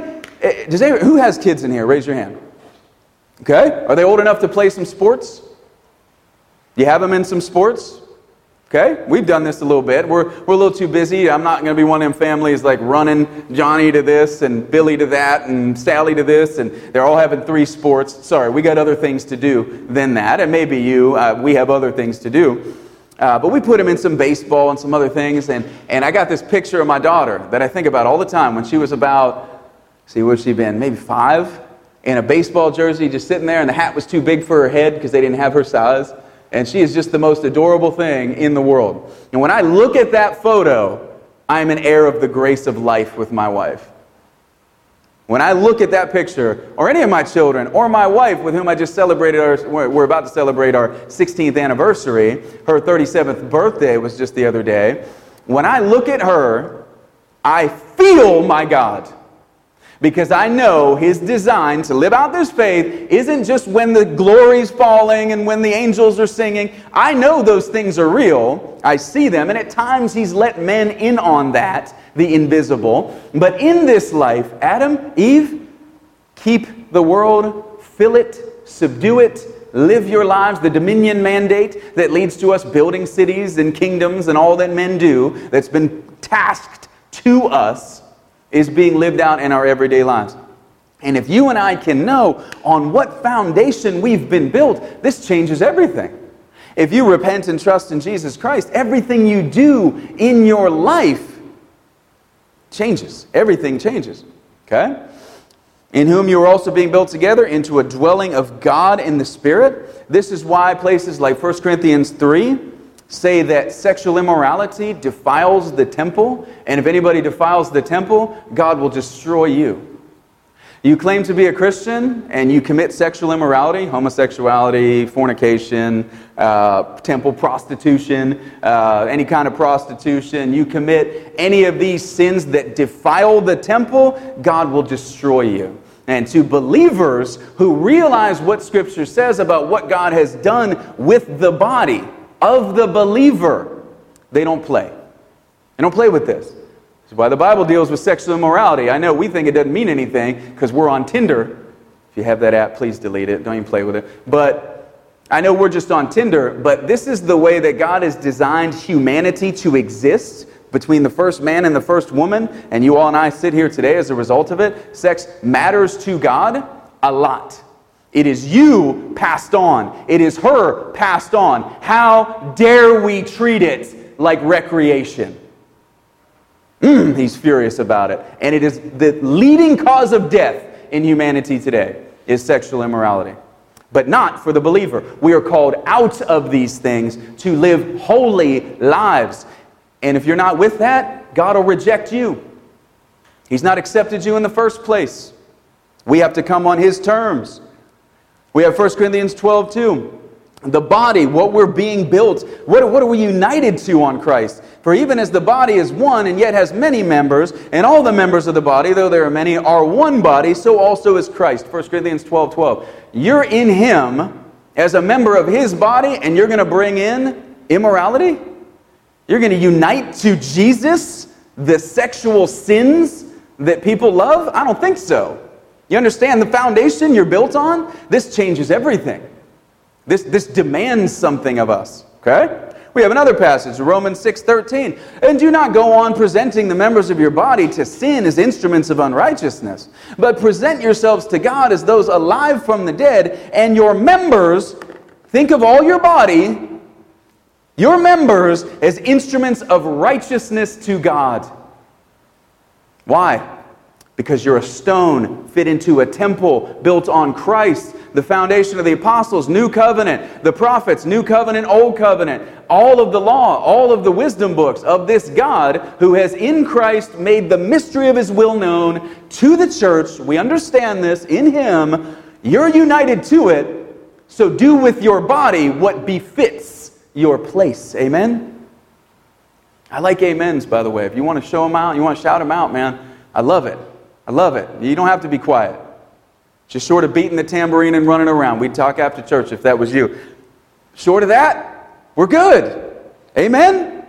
who has kids in here? Raise your hand. Okay? Are they old enough to play some sports? You have them in some sports? Okay? We've done this a little bit. We're a little too busy. I'm not going to be one of them families like running Johnny to this and Billy to that and Sally to this, and they're all having 3 sports. Sorry, we got other things to do than that. And maybe we have other things to do. But we put them in some baseball and some other things. And I got this picture of my daughter that I think about all the time when she was about, where's she been? Maybe 5, in a baseball jersey, just sitting there, and the hat was too big for her head because they didn't have her size. And she is just the most adorable thing in the world. And when I look at that photo, I am an heir of the grace of life with my wife. When I look at that picture, or any of my children, or my wife with whom I just we're about to celebrate our 16th anniversary, her 37th birthday was just the other day. When I look at her, I feel my God. Because I know His design to live out this faith isn't just when the glory's falling and when the angels are singing. I know those things are real. I see them. And at times He's let men in on that, the invisible. But in this life, Adam, Eve, keep the world, fill it, subdue it, live your lives, the dominion mandate that leads to us building cities and kingdoms and all that men do, that's been tasked to us, is being lived out in our everyday lives. And if you and I can know on what foundation we've been built, this changes everything. If you repent and trust in Jesus Christ, everything you do in your life changes. Everything changes. Okay? In whom you are also being built together into a dwelling of God in the Spirit. This is why places like 1 Corinthians 3 say that sexual immorality defiles the temple, and if anybody defiles the temple, God will destroy you. You claim to be a Christian, and you commit sexual immorality, homosexuality, fornication, temple prostitution, any kind of prostitution. You commit any of these sins that defile the temple, God will destroy you. And to believers who realize what Scripture says about what God has done with the body of the believer, they don't play. They don't play with this. This is why the Bible deals with sexual immorality. I know we think it doesn't mean anything because we're on Tinder. If you have that app, please delete it. Don't even play with it. But I know we're just on Tinder, but this is the way that God has designed humanity to exist between the first man and the first woman, and you all and I sit here today as a result of it. Sex matters to God a lot. It is you passed on. It is her passed on. How dare we treat it like recreation? He's furious about it. And it is the leading cause of death in humanity today is sexual immorality. But not for the believer. We are called out of these things to live holy lives. And if you're not with that, God will reject you. He's not accepted you in the first place. We have to come on His terms. We have 1 Corinthians 12:2. The body, what we're being built, what are we united to on Christ? For even as the body is one and yet has many members, and all the members of the body, though there are many, are one body, so also is Christ. 1 Corinthians 12:12. You're in Him as a member of His body, and you're going to bring in immorality? You're going to unite to Jesus the sexual sins that people love? I don't think so. You understand the foundation you're built on? This changes everything. This demands something of us. Okay? We have another passage, Romans 6:13. And do not go on presenting the members of your body to sin as instruments of unrighteousness, but present yourselves to God as those alive from the dead, and your members, think of all your body, your members as instruments of righteousness to God. Why? Because you're a stone fit into a temple built on Christ, the foundation of the apostles, new covenant, the prophets, new covenant, old covenant, all of the law, all of the wisdom books of this God who has in Christ made the mystery of His will known to the church. We understand this in Him. You're united to it, so do with your body what befits your place. Amen? I like amens, by the way. If you want to show them out, you want to shout them out, man, I love it. I love it. You don't have to be quiet. Just short of beating the tambourine and running around. We'd talk after church if that was you. Short of that, we're good. Amen?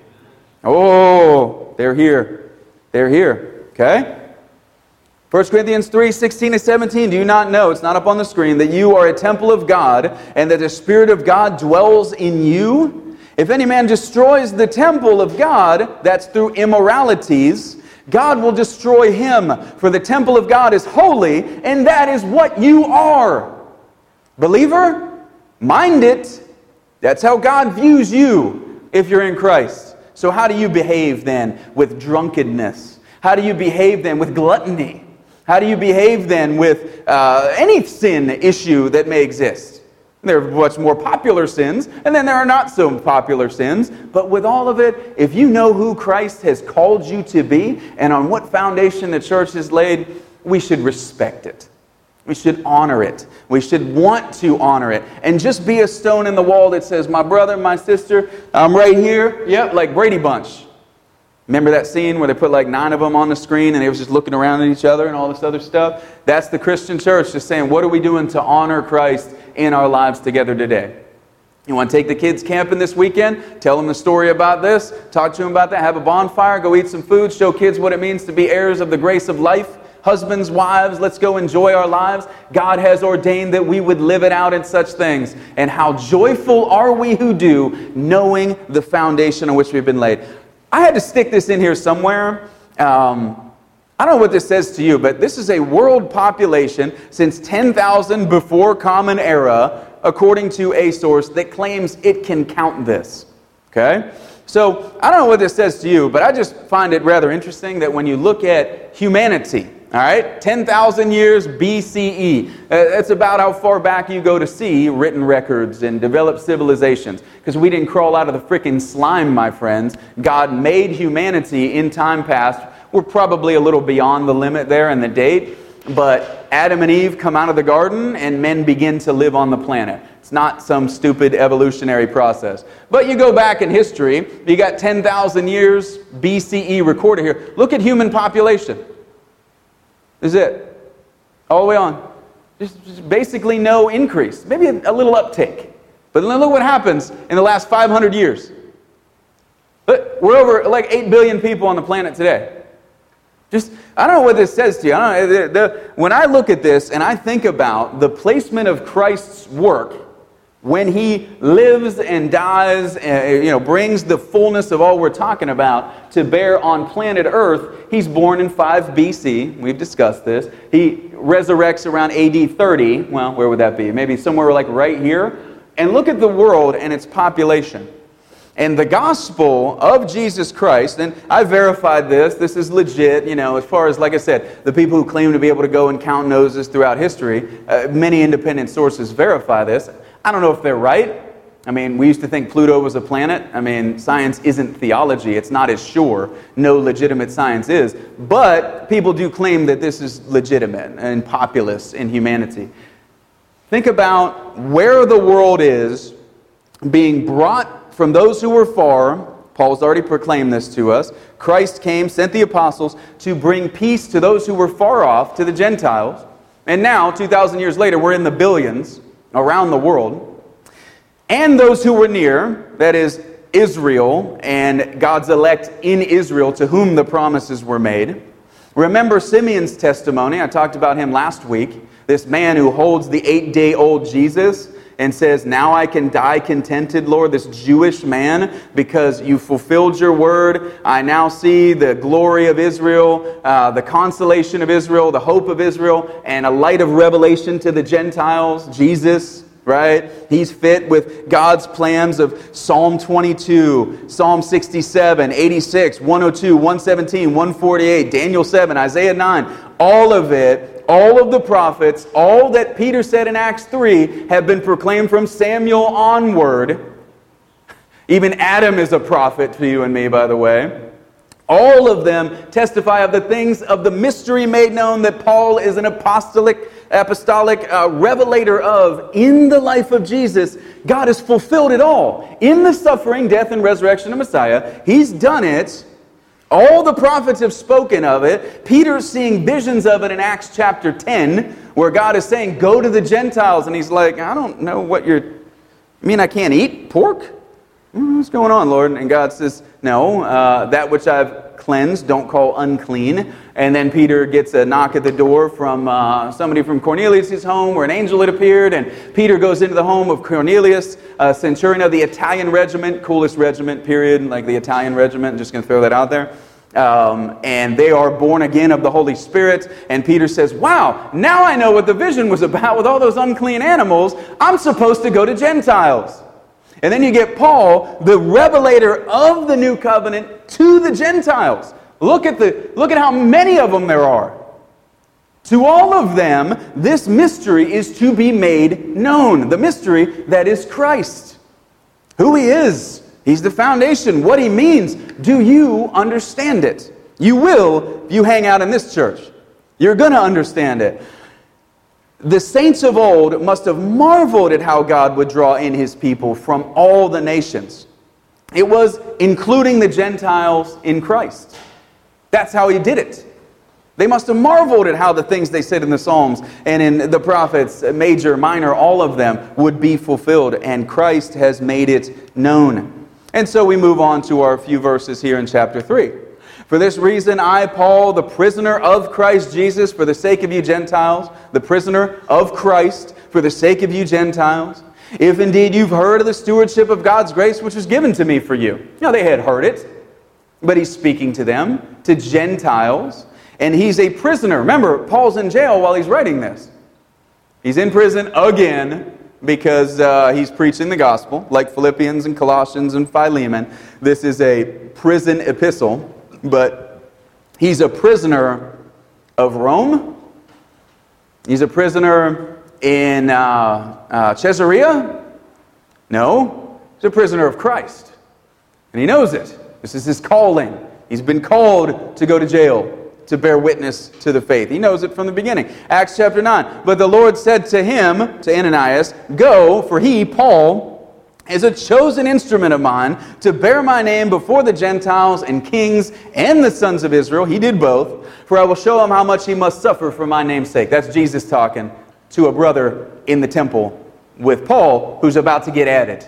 Oh, they're here. They're here. Okay? 1 Corinthians 3:16-17. Do you not know, it's not up on the screen, that you are a temple of God and that the Spirit of God dwells in you? If any man destroys the temple of God, that's through immoralities, God will destroy him, for the temple of God is holy, and that is what you are. Believer, mind it. That's how God views you if you're in Christ. So how do you behave then with drunkenness? How do you behave then with gluttony? How do you behave then with any sin issue that may exist? There are much more popular sins, and then there are not so popular sins. But with all of it, if you know who Christ has called you to be and on what foundation the church has laid, we should respect it. We should honor it. We should want to honor it. And just be a stone in the wall that says, my brother, my sister, I'm right here. Yep, like Brady Bunch. Remember that scene where they put like 9 of them on the screen and they was just looking around at each other and all this other stuff? That's the Christian church just saying, what are we doing to honor Christ in our lives together today? You want to take the kids camping this weekend? Tell them the story about this. Talk to them about that. Have a bonfire. Go eat some food. Show kids what it means to be heirs of the grace of life. Husbands, wives, let's go enjoy our lives. God has ordained that we would live it out in such things. And how joyful are we who do, knowing the foundation on which we've been laid. I had to stick this in here somewhere. I don't know what this says to you, but this is a world population since 10,000 before Common Era, according to a source that claims it can count this. Okay? So, I don't know what this says to you, but I just find it rather interesting that when you look at humanity, all right, 10,000 years BCE, that's about how far back you go to see written records and develop civilizations. Because we didn't crawl out of the freaking slime, my friends. God made humanity in time past. We're probably a little beyond the limit there in the date. But Adam and Eve come out of the garden and men begin to live on the planet. It's not some stupid evolutionary process. But you go back in history, you got 10,000 years BCE recorded here. Look at human population. This is it. All the way on. Just basically no increase. Maybe a little uptick. But look what happens in the last 500 years. We're over like 8 billion people on the planet today. I don't know what this says to you. When I look at this and I think about the placement of Christ's work, when He lives and dies, brings the fullness of all we're talking about to bear on planet Earth. He's born in 5 BC. We've discussed this. He resurrects around AD 30. Well, where would that be? Maybe somewhere like right here. And look at the world and its population. And the gospel of Jesus Christ, and I verified this is legit, as far as, like I said, the people who claim to be able to go and count noses throughout history, many independent sources verify this. I don't know if they're right. I mean, we used to think Pluto was a planet. I mean, science isn't theology. It's not as sure. No legitimate science is. But people do claim that this is legitimate and populous in humanity. Think about where the world is being brought from those who were far. Paul's already proclaimed this to us. Christ came, sent the apostles to bring peace to those who were far off, to the Gentiles. And now, 2,000 years later, we're in the billions around the world. And those who were near, that is, Israel and God's elect in Israel, to whom the promises were made. Remember Simeon's testimony. I talked about him last week. This man who holds the 8-day-old Jesus and says, now I can die contented, Lord, this Jewish man, because you fulfilled your word. I now see the glory of Israel, the consolation of Israel, the hope of Israel, and a light of revelation to the Gentiles, Jesus, right? He's fit with God's plans of Psalm 22, Psalm 67, 86, 102, 117, 148, Daniel 7, Isaiah 9, all of it. All of the prophets, all that Peter said in Acts 3 have been proclaimed from Samuel onward. Even Adam is a prophet to you and me, by the way. All of them testify of the things of the mystery made known that Paul is an apostolic revelator of. In the life of Jesus, God has fulfilled it all. In the suffering, death, and resurrection of Messiah, He's done it. All the prophets have spoken of it. Peter's seeing visions of it in Acts chapter 10, where God is saying, go to the Gentiles. And he's like, I don't know what I can't eat pork? What's going on, Lord? And God says, no, that which I've cleansed, don't call unclean. And then Peter gets a knock at the door from somebody from Cornelius' home, where an angel had appeared. And Peter goes into the home of Cornelius, a centurion of the Italian regiment, coolest regiment, period, like the Italian regiment. I'm just going to throw that out there. And they are born again of the Holy Spirit. And Peter says, wow, now I know what the vision was about with all those unclean animals. I'm supposed to go to Gentiles. And then you get Paul, the revelator of the new covenant to the Gentiles. Look at how many of them there are. To all of them, this mystery is to be made known. The mystery that is Christ. Who He is. He's the foundation. What He means. Do you understand it? You will if you hang out in this church. You're going to understand it. The saints of old must have marveled at how God would draw in His people from all the nations. It was including the Gentiles in Christ. That's how he did it. They must have marveled at how the things they said in the Psalms and in the prophets, major, minor, all of them, would be fulfilled. And Christ has made it known. And so we move on to our few verses here in chapter 3. For this reason, I, Paul, the prisoner of Christ Jesus, for the sake of you Gentiles, the prisoner of Christ, for the sake of you Gentiles, if indeed you've heard of the stewardship of God's grace which was given to me for you. Now they had heard it, but he's speaking to them, to Gentiles, and he's a prisoner. Remember, Paul's in jail while he's writing this. He's in prison again because he's preaching the gospel, like Philippians and Colossians and Philemon. This is a prison epistle, but he's a prisoner of Rome. He's a prisoner in Caesarea? No, he's a prisoner of Christ. And he knows it. This is his calling. He's been called to go to jail, to bear witness to the faith. He knows it from the beginning. Acts chapter 9. But the Lord said to him, to Ananias, go, for he, Paul, is a chosen instrument of mine to bear my name before the Gentiles and kings and the sons of Israel. He did both. For I will show him how much he must suffer for my name's sake. That's Jesus talking to a brother in the temple with Paul, who's about to get added.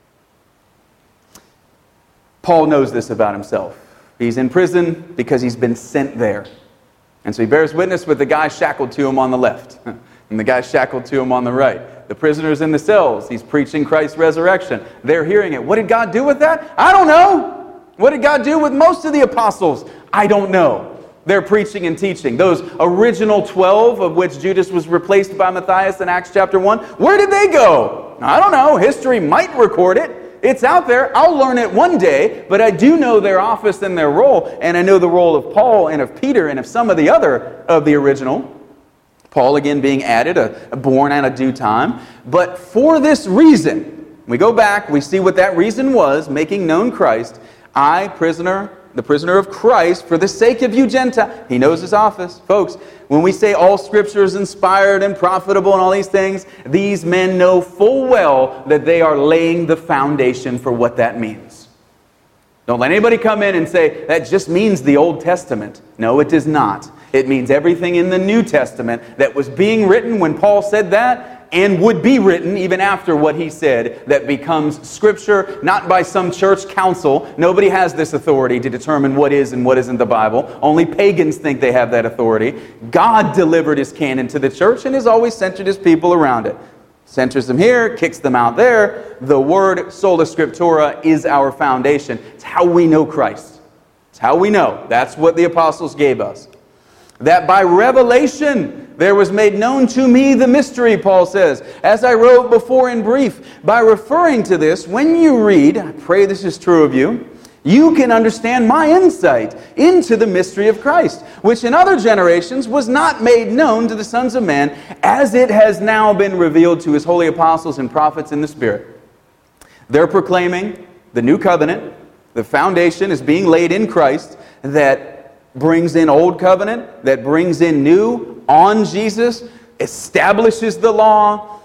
Paul knows this about himself. He's in prison because he's been sent there. And so he bears witness with the guy shackled to him on the left and the guy shackled to him on the right. The prisoners in the cells, he's preaching Christ's resurrection. They're hearing it. What did God do with that? I don't know. What did God do with most of the apostles? I don't know. They're preaching and teaching. Those original 12, of which Judas was replaced by Matthias in Acts chapter 1, where did they go? I don't know. History might record it. It's out there. I'll learn it one day, but I do know their office and their role, and I know the role of Paul and of Peter and of some of the other of the original. Paul again being added, born at a due time. But for this reason, we go back, we see what that reason was, making known Christ. I, the prisoner of Christ, for the sake of you Gentiles. He knows his office. Folks, when we say all Scripture is inspired and profitable and all these things, these men know full well that they are laying the foundation for what that means. Don't let anybody come in and say, that just means the Old Testament. No, it does not. It means everything in the New Testament that was being written when Paul said that, and would be written even after what he said, that becomes Scripture, not by some church council. Nobody has this authority to determine what is and what isn't the Bible. Only pagans think they have that authority. God delivered his canon to the church and has always centered his people around it. Centers them here, kicks them out there. The word sola scriptura is our foundation. It's how we know Christ. It's how we know. That's what the apostles gave us. That by revelation there was made known to me the mystery, Paul says, as I wrote before in brief. By referring to this, when you read, I pray this is true of you, you can understand my insight into the mystery of Christ, which in other generations was not made known to the sons of men, as it has now been revealed to his holy apostles and prophets in the Spirit. They're proclaiming the new covenant. The foundation is being laid in Christ that brings in old covenant, that brings in new on Jesus, establishes the law,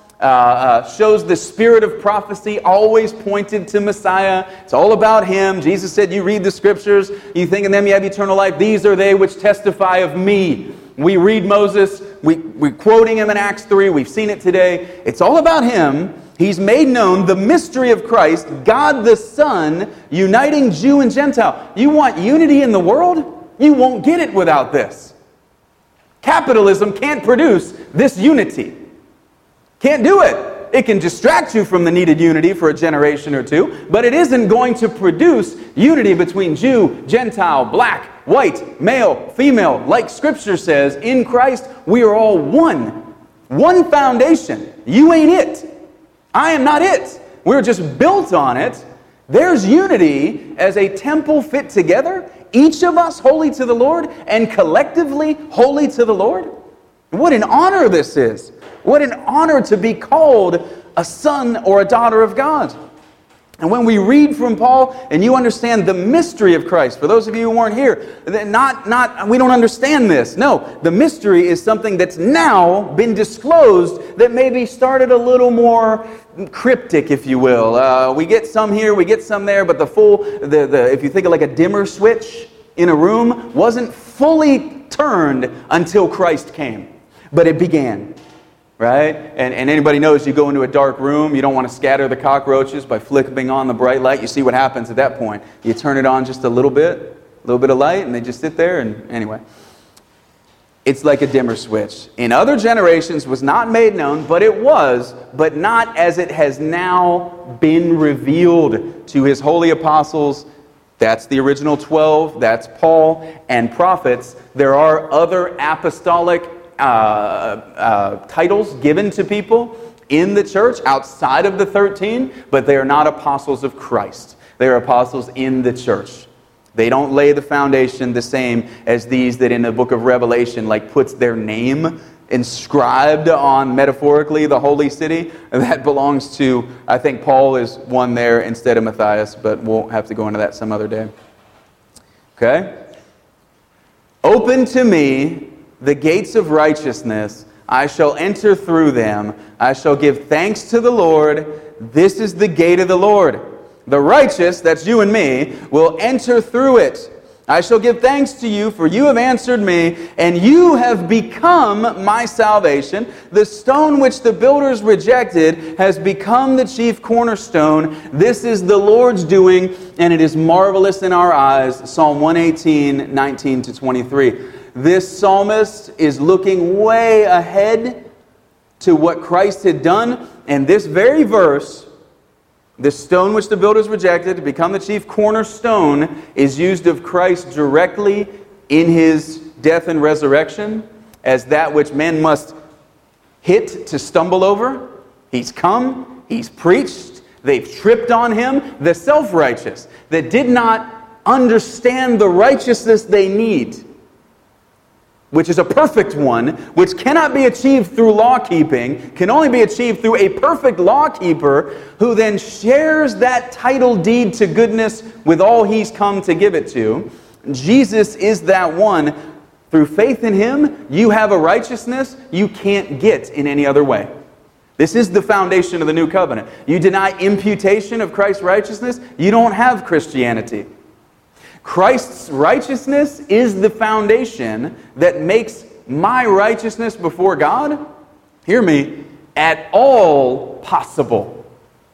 shows the spirit of prophecy always pointed to Messiah. It's all about him. Jesus said, you read the scriptures, you think in them you have eternal life. These are they which testify of me. We read Moses, we're quoting him in Acts 3, we've seen it today. It's all about him. He's made known the mystery of Christ, God the Son, uniting Jew and Gentile. You want unity in the world? You won't get it without this. Capitalism can't produce this unity. Can't do it. It can distract you from the needed unity for a generation or two, but it isn't going to produce unity between Jew, Gentile, black, white, male, female. Like Scripture says, in Christ we are all one. One foundation. You ain't it. I am not it. We're just built on it. There's unity as a temple fit together, each of us holy to the Lord and collectively holy to the Lord. What an honor this is. What an honor to be called a son or a daughter of God. And when we read from Paul and you understand the mystery of Christ, for those of you who weren't here, we don't understand this. No, the mystery is something that's now been disclosed that maybe started a little more cryptic, if you will. We get some here, we get some there, but if you think of like a dimmer switch in a room, wasn't fully turned until Christ came. But it began. Right? And anybody knows you go into a dark room, you don't want to scatter the cockroaches by flipping on the bright light. You see what happens at that point. You turn it on just a little bit of light, and they just sit there, and anyway. It's like a dimmer switch. In other generations was not made known, but it was, but not as it has now been revealed to his holy apostles. That's the original 12, that's Paul, and prophets. There are other apostolic titles given to people in the church outside of the 13, but they are not apostles of Christ. They are apostles in the church. They don't lay the foundation the same as these that in the book of Revelation puts their name inscribed on, metaphorically, the holy city. That belongs to, I think Paul is one there instead of Matthias, but we'll have to go into that some other day. Okay? Open to me the gates of righteousness, I shall enter through them. I shall give thanks to the Lord. This is the gate of the Lord. The righteous, that's you and me, will enter through it. I shall give thanks to you, for you have answered me, and you have become my salvation. The stone which the builders rejected has become the chief cornerstone. This is the Lord's doing, and it is marvelous in our eyes. Psalm 118, 19 to 23. This psalmist is looking way ahead to what Christ had done. And this very verse, the stone which the builders rejected to become the chief cornerstone, is used of Christ directly in his death and resurrection as that which men must hit to stumble over. He's come, he's preached, they've tripped on him. The self-righteous that did not understand the righteousness they need, which is a perfect one, which cannot be achieved through law keeping, can only be achieved through a perfect law keeper who then shares that title deed to goodness with all he's come to give it to. Jesus is that one. Through faith in him, you have a righteousness you can't get in any other way. This is the foundation of the new covenant. You deny imputation of Christ's righteousness, you don't have Christianity. Christ's righteousness is the foundation that makes my righteousness before God, hear me, at all possible.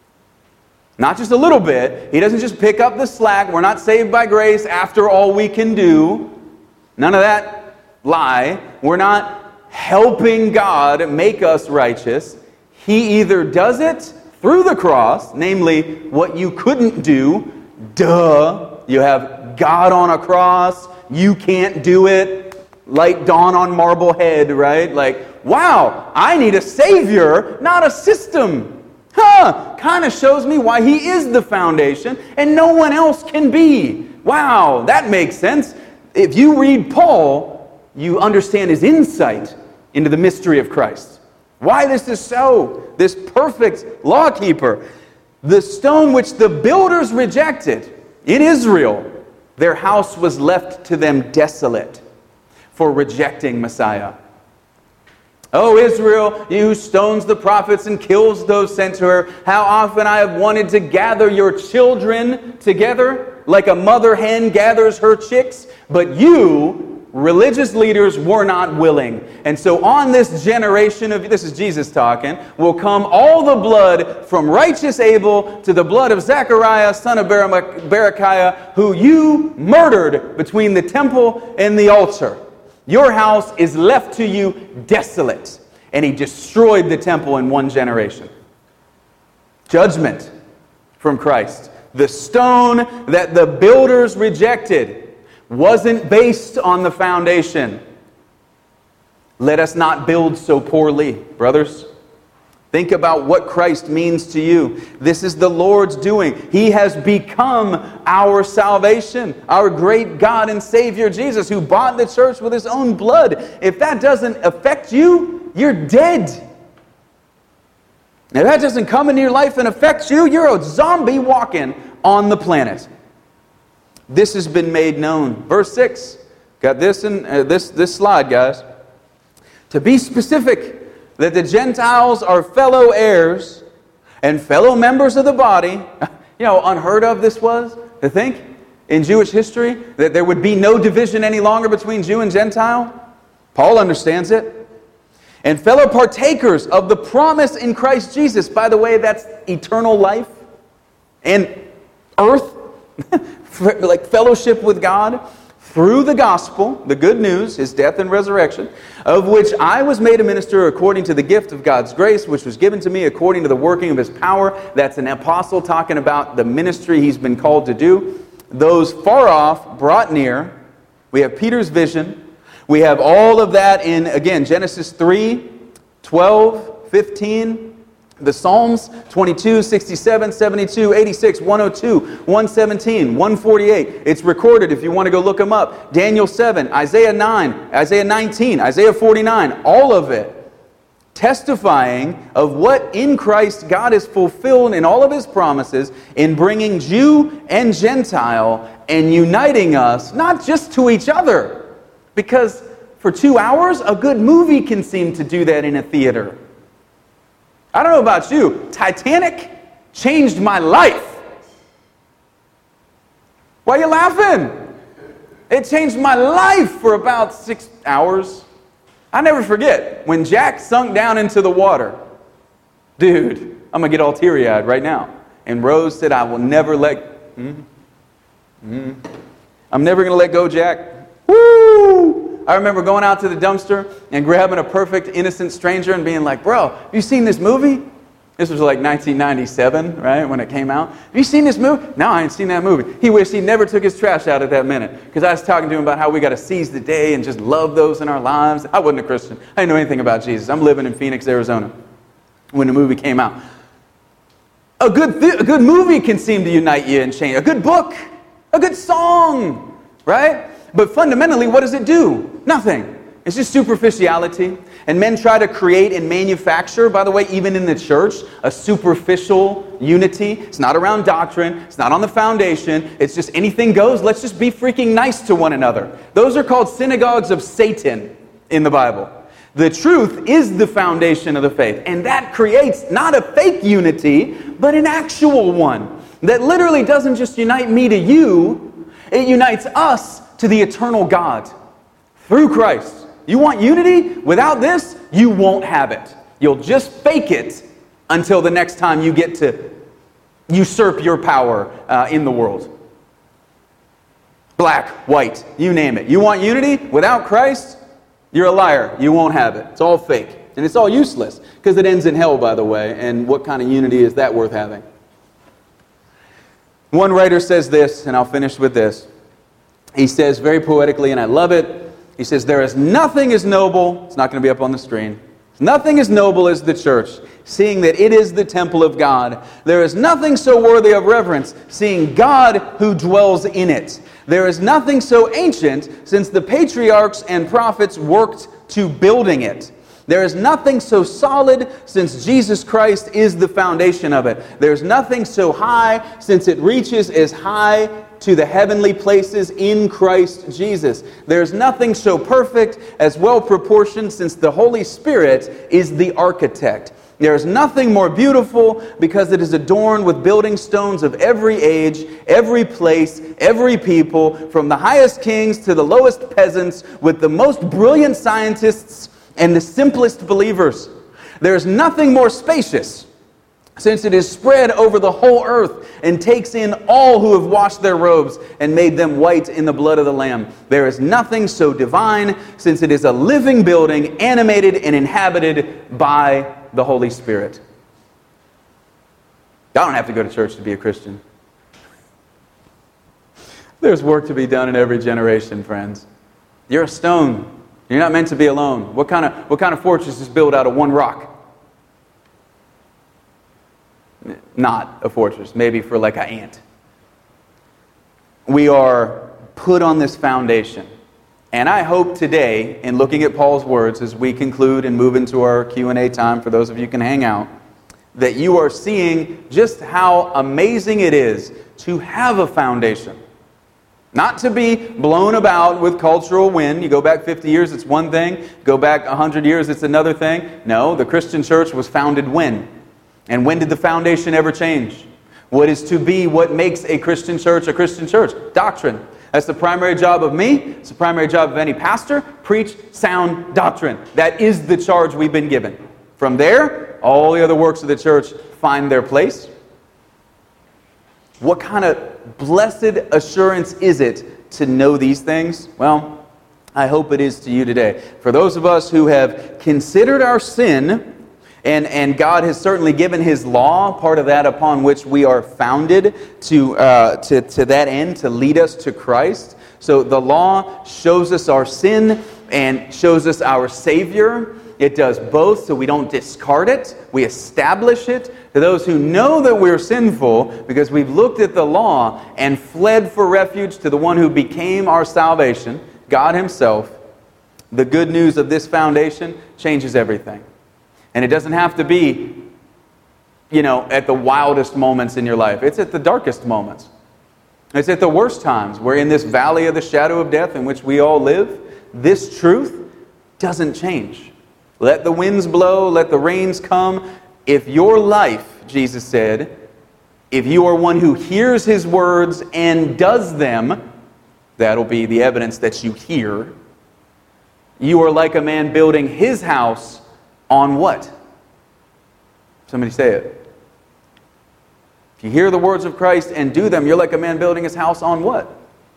Not just a little bit. He doesn't just pick up the slack. We're not saved by grace after all we can do. None of that lie. We're not helping God make us righteous. He either does it through the cross, namely what you couldn't do. Duh. You have God on a cross, you can't do it. Light dawn on Marblehead, right? Wow, I need a Savior, not a system. Kind of shows me why he is the foundation and no one else can be. Wow, that makes sense. If you read Paul, you understand his insight into the mystery of Christ. Why this is so. This perfect law keeper. The stone which the builders rejected in Israel, their house was left to them desolate for rejecting Messiah. O Israel, you who stones the prophets and kills those sent to her, how often I have wanted to gather your children together like a mother hen gathers her chicks, but you, religious leaders, were not willing. And so on this generation of, this is Jesus talking, will come all the blood from righteous Abel to the blood of Zechariah, son of Berechiah, who you murdered between the temple and the altar. Your house is left to you desolate. And he destroyed the temple in one generation. Judgment from Christ. The stone that the builders rejected wasn't based on the foundation. Let us not build so poorly, brothers. Think about what Christ means to you. This is the Lord's doing. He has become our salvation, our great God and Savior Jesus, who bought the church with his own blood. If that doesn't affect you, you're dead. If that doesn't come into your life and affect you, you're a zombie walking on the planet. This has been made known. Verse 6. Got this in this slide, guys. To be specific, that the Gentiles are fellow heirs and fellow members of the body. You know, unheard of this was, to think, in Jewish history, that there would be no division any longer between Jew and Gentile. Paul understands it. And fellow partakers of the promise in Christ Jesus. By the way, that's eternal life and earth, like fellowship with God through the gospel, the good news, His death and resurrection, of which I was made a minister according to the gift of God's grace, which was given to me according to the working of His power. That's an apostle talking about the ministry he's been called to do. Those far off brought near. We have Peter's vision. We have all of that in, again, Genesis 3, 12, 15, the Psalms, 22, 67, 72, 86, 102, 117, 148. It's recorded if you want to go look them up. Daniel 7, Isaiah 9, Isaiah 19, Isaiah 49, all of it testifying of what in Christ God has fulfilled in all of His promises in bringing Jew and Gentile and uniting us, not just to each other, because for 2 hours, a good movie can seem to do that in a theater. I don't know about you, Titanic changed my life. Why are you laughing? It changed my life for about 6 hours. I never forget when Jack sunk down into the water. Dude, I'm going to get all teary-eyed right now. And Rose said, I will never I'm never going to let go, Jack. Woo! I remember going out to the dumpster and grabbing a perfect innocent stranger and being like, bro, have you seen this movie? This was like 1997, right, when it came out. Have you seen this movie? No, I ain't seen that movie. He wished he never took his trash out at that minute, because I was talking to him about how we got to seize the day and just love those in our lives. I wasn't a Christian. I didn't know anything about Jesus. I'm living in Phoenix, Arizona when the movie came out. A good movie can seem to unite you and change. A good book, a good song, right? But fundamentally, what does it do? Nothing. It's just superficiality. And men try to create and manufacture, by the way, even in the church, a superficial unity. It's not around doctrine. It's not on the foundation. It's just anything goes. Let's just be freaking nice to one another. Those are called synagogues of Satan in the Bible. The truth is the foundation of the faith. And that creates not a fake unity, but an actual one. That literally doesn't just unite me to you. It unites us to the eternal God through Christ. You want unity? Without this, you won't have it. You'll just fake it until the next time you get to usurp your power in the world. Black, white, you name it. You want unity? Without Christ, you're a liar. You won't have it. It's all fake. And it's all useless because it ends in hell, by the way. And what kind of unity is that worth having? One writer says this, and I'll finish with this. He says very poetically, and I love it, he says, there is nothing as noble, it's not going to be up on the screen, nothing as noble as the church, seeing that it is the temple of God. There is nothing so worthy of reverence, seeing God who dwells in it. There is nothing so ancient, since the patriarchs and prophets worked to building it. There is nothing so solid, since Jesus Christ is the foundation of it. There's nothing so high, since it reaches as high to the heavenly places in Christ Jesus. There's nothing so perfect, as well proportioned, since the Holy Spirit is the architect. There is nothing more beautiful, because it is adorned with building stones of every age, every place, every people, from the highest kings to the lowest peasants, with the most brilliant scientists and the simplest believers. There is nothing more spacious, since it is spread over the whole earth and takes in all who have washed their robes and made them white in the blood of the Lamb. There is nothing so divine, since it is a living building, animated and inhabited by the Holy Spirit. I don't have to go to church to be a Christian. There's work to be done in every generation, friends. You're a stone. You're not meant to be alone. What kind of fortress is built out of one rock? Not a fortress, maybe for like an ant. We are put on this foundation. And I hope today, in looking at Paul's words as we conclude and move into our Q&A time, for those of you who can hang out, that you are seeing just how amazing it is to have a foundation. Not to be blown about with cultural wind. You go back 50 years, it's one thing. Go back 100 years, it's another thing. No, the Christian church was founded when? And when did the foundation ever change? What is to be, what makes a Christian church a Christian church? Doctrine. That's the primary job of me. It's the primary job of any pastor. Preach sound doctrine. That is the charge we've been given. From there, all the other works of the church find their place. What kind of blessed assurance is it to know these things? Well, I hope it is to you today. For those of us who have considered our sin, and God has certainly given His law, part of that upon which we are founded to that end, to lead us to Christ. So the law shows us our sin and shows us our Savior. It does both, so we don't discard it. We establish it. To those who know that we're sinful, because we've looked at the law and fled for refuge to the one who became our salvation, God Himself, the good news of this foundation changes everything. And it doesn't have to be, at the wildest moments in your life. It's at the darkest moments. It's at the worst times. We're in this valley of the shadow of death in which we all live. This truth doesn't change. Let the winds blow, let the rains come. If your life, Jesus said, if you are one who hears His words and does them, that'll be the evidence that you hear. You are like a man building his house on what? Somebody say it. If you hear the words of Christ and do them, you're like a man building his house on what?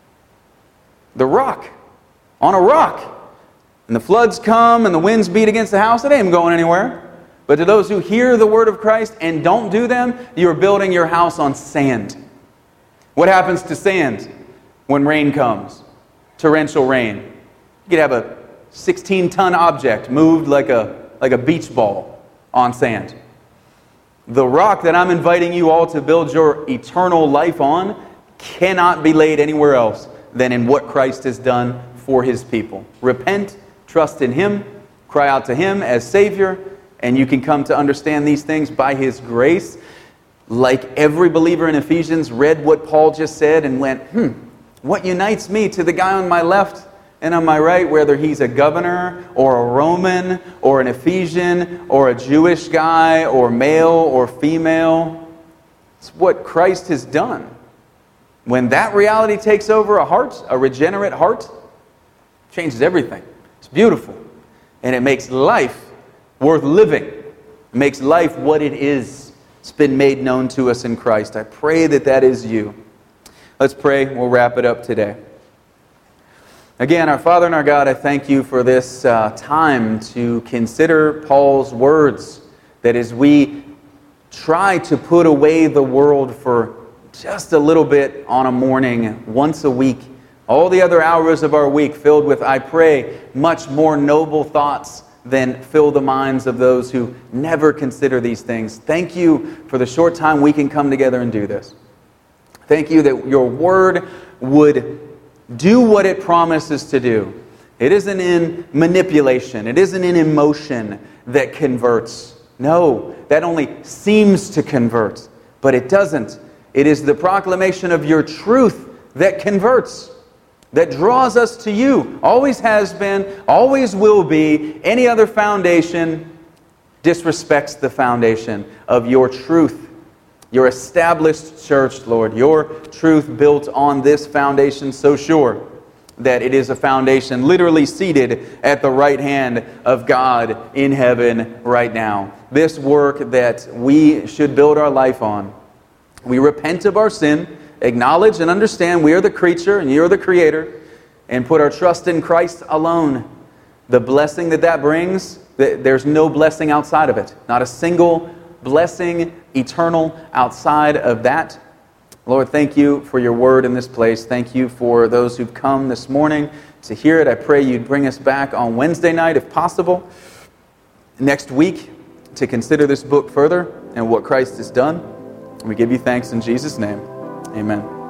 The rock. On a rock. And the floods come and the winds beat against the house, it ain't going anywhere. But to those who hear the word of Christ and don't do them, you're building your house on sand. What happens to sand when rain comes? Torrential rain. You could have a 16-ton object moved like a beach ball on sand. The rock that I'm inviting you all to build your eternal life on cannot be laid anywhere else than in what Christ has done for His people. Repent, trust in Him, cry out to Him as Savior, and you can come to understand these things by His grace. Like every believer in Ephesians read what Paul just said and went, what unites me to the guy on my left and on my right, whether he's a governor or a Roman or an Ephesian or a Jewish guy or male or female? It's what Christ has done. When that reality takes over a heart, a regenerate heart, it changes everything. It's beautiful. And it makes life worth living. It makes life what it is. It's been made known to us in Christ. I pray that that is you. Let's pray. We'll wrap it up today. Again, our Father and our God, I thank You for this time to consider Paul's words, that as we try to put away the world for just a little bit on a morning, once a week, all the other hours of our week filled with, I pray, much more noble thoughts than fill the minds of those who never consider these things. Thank You for the short time we can come together and do this. Thank You that Your Word would do what it promises to do. It isn't in manipulation. It isn't in emotion that converts. No, that only seems to convert, but it doesn't. It is the proclamation of Your truth that converts, that draws us to You. Always has been, always will be. Any other foundation disrespects the foundation of Your truth. Your established church, Lord, Your truth built on this foundation so sure that it is a foundation literally seated at the right hand of God in heaven right now. This work that we should build our life on. We repent of our sin, acknowledge and understand we are the creature and You are the creator, and put our trust in Christ alone. The blessing that brings, there's no blessing outside of it. Not a single blessing eternal outside of that. Lord, thank You for Your word in this place. Thank You for those who've come this morning to hear it. I pray You'd bring us back on Wednesday night, if possible, next week, to consider this book further and what Christ has done. We give You thanks in Jesus' name. Amen.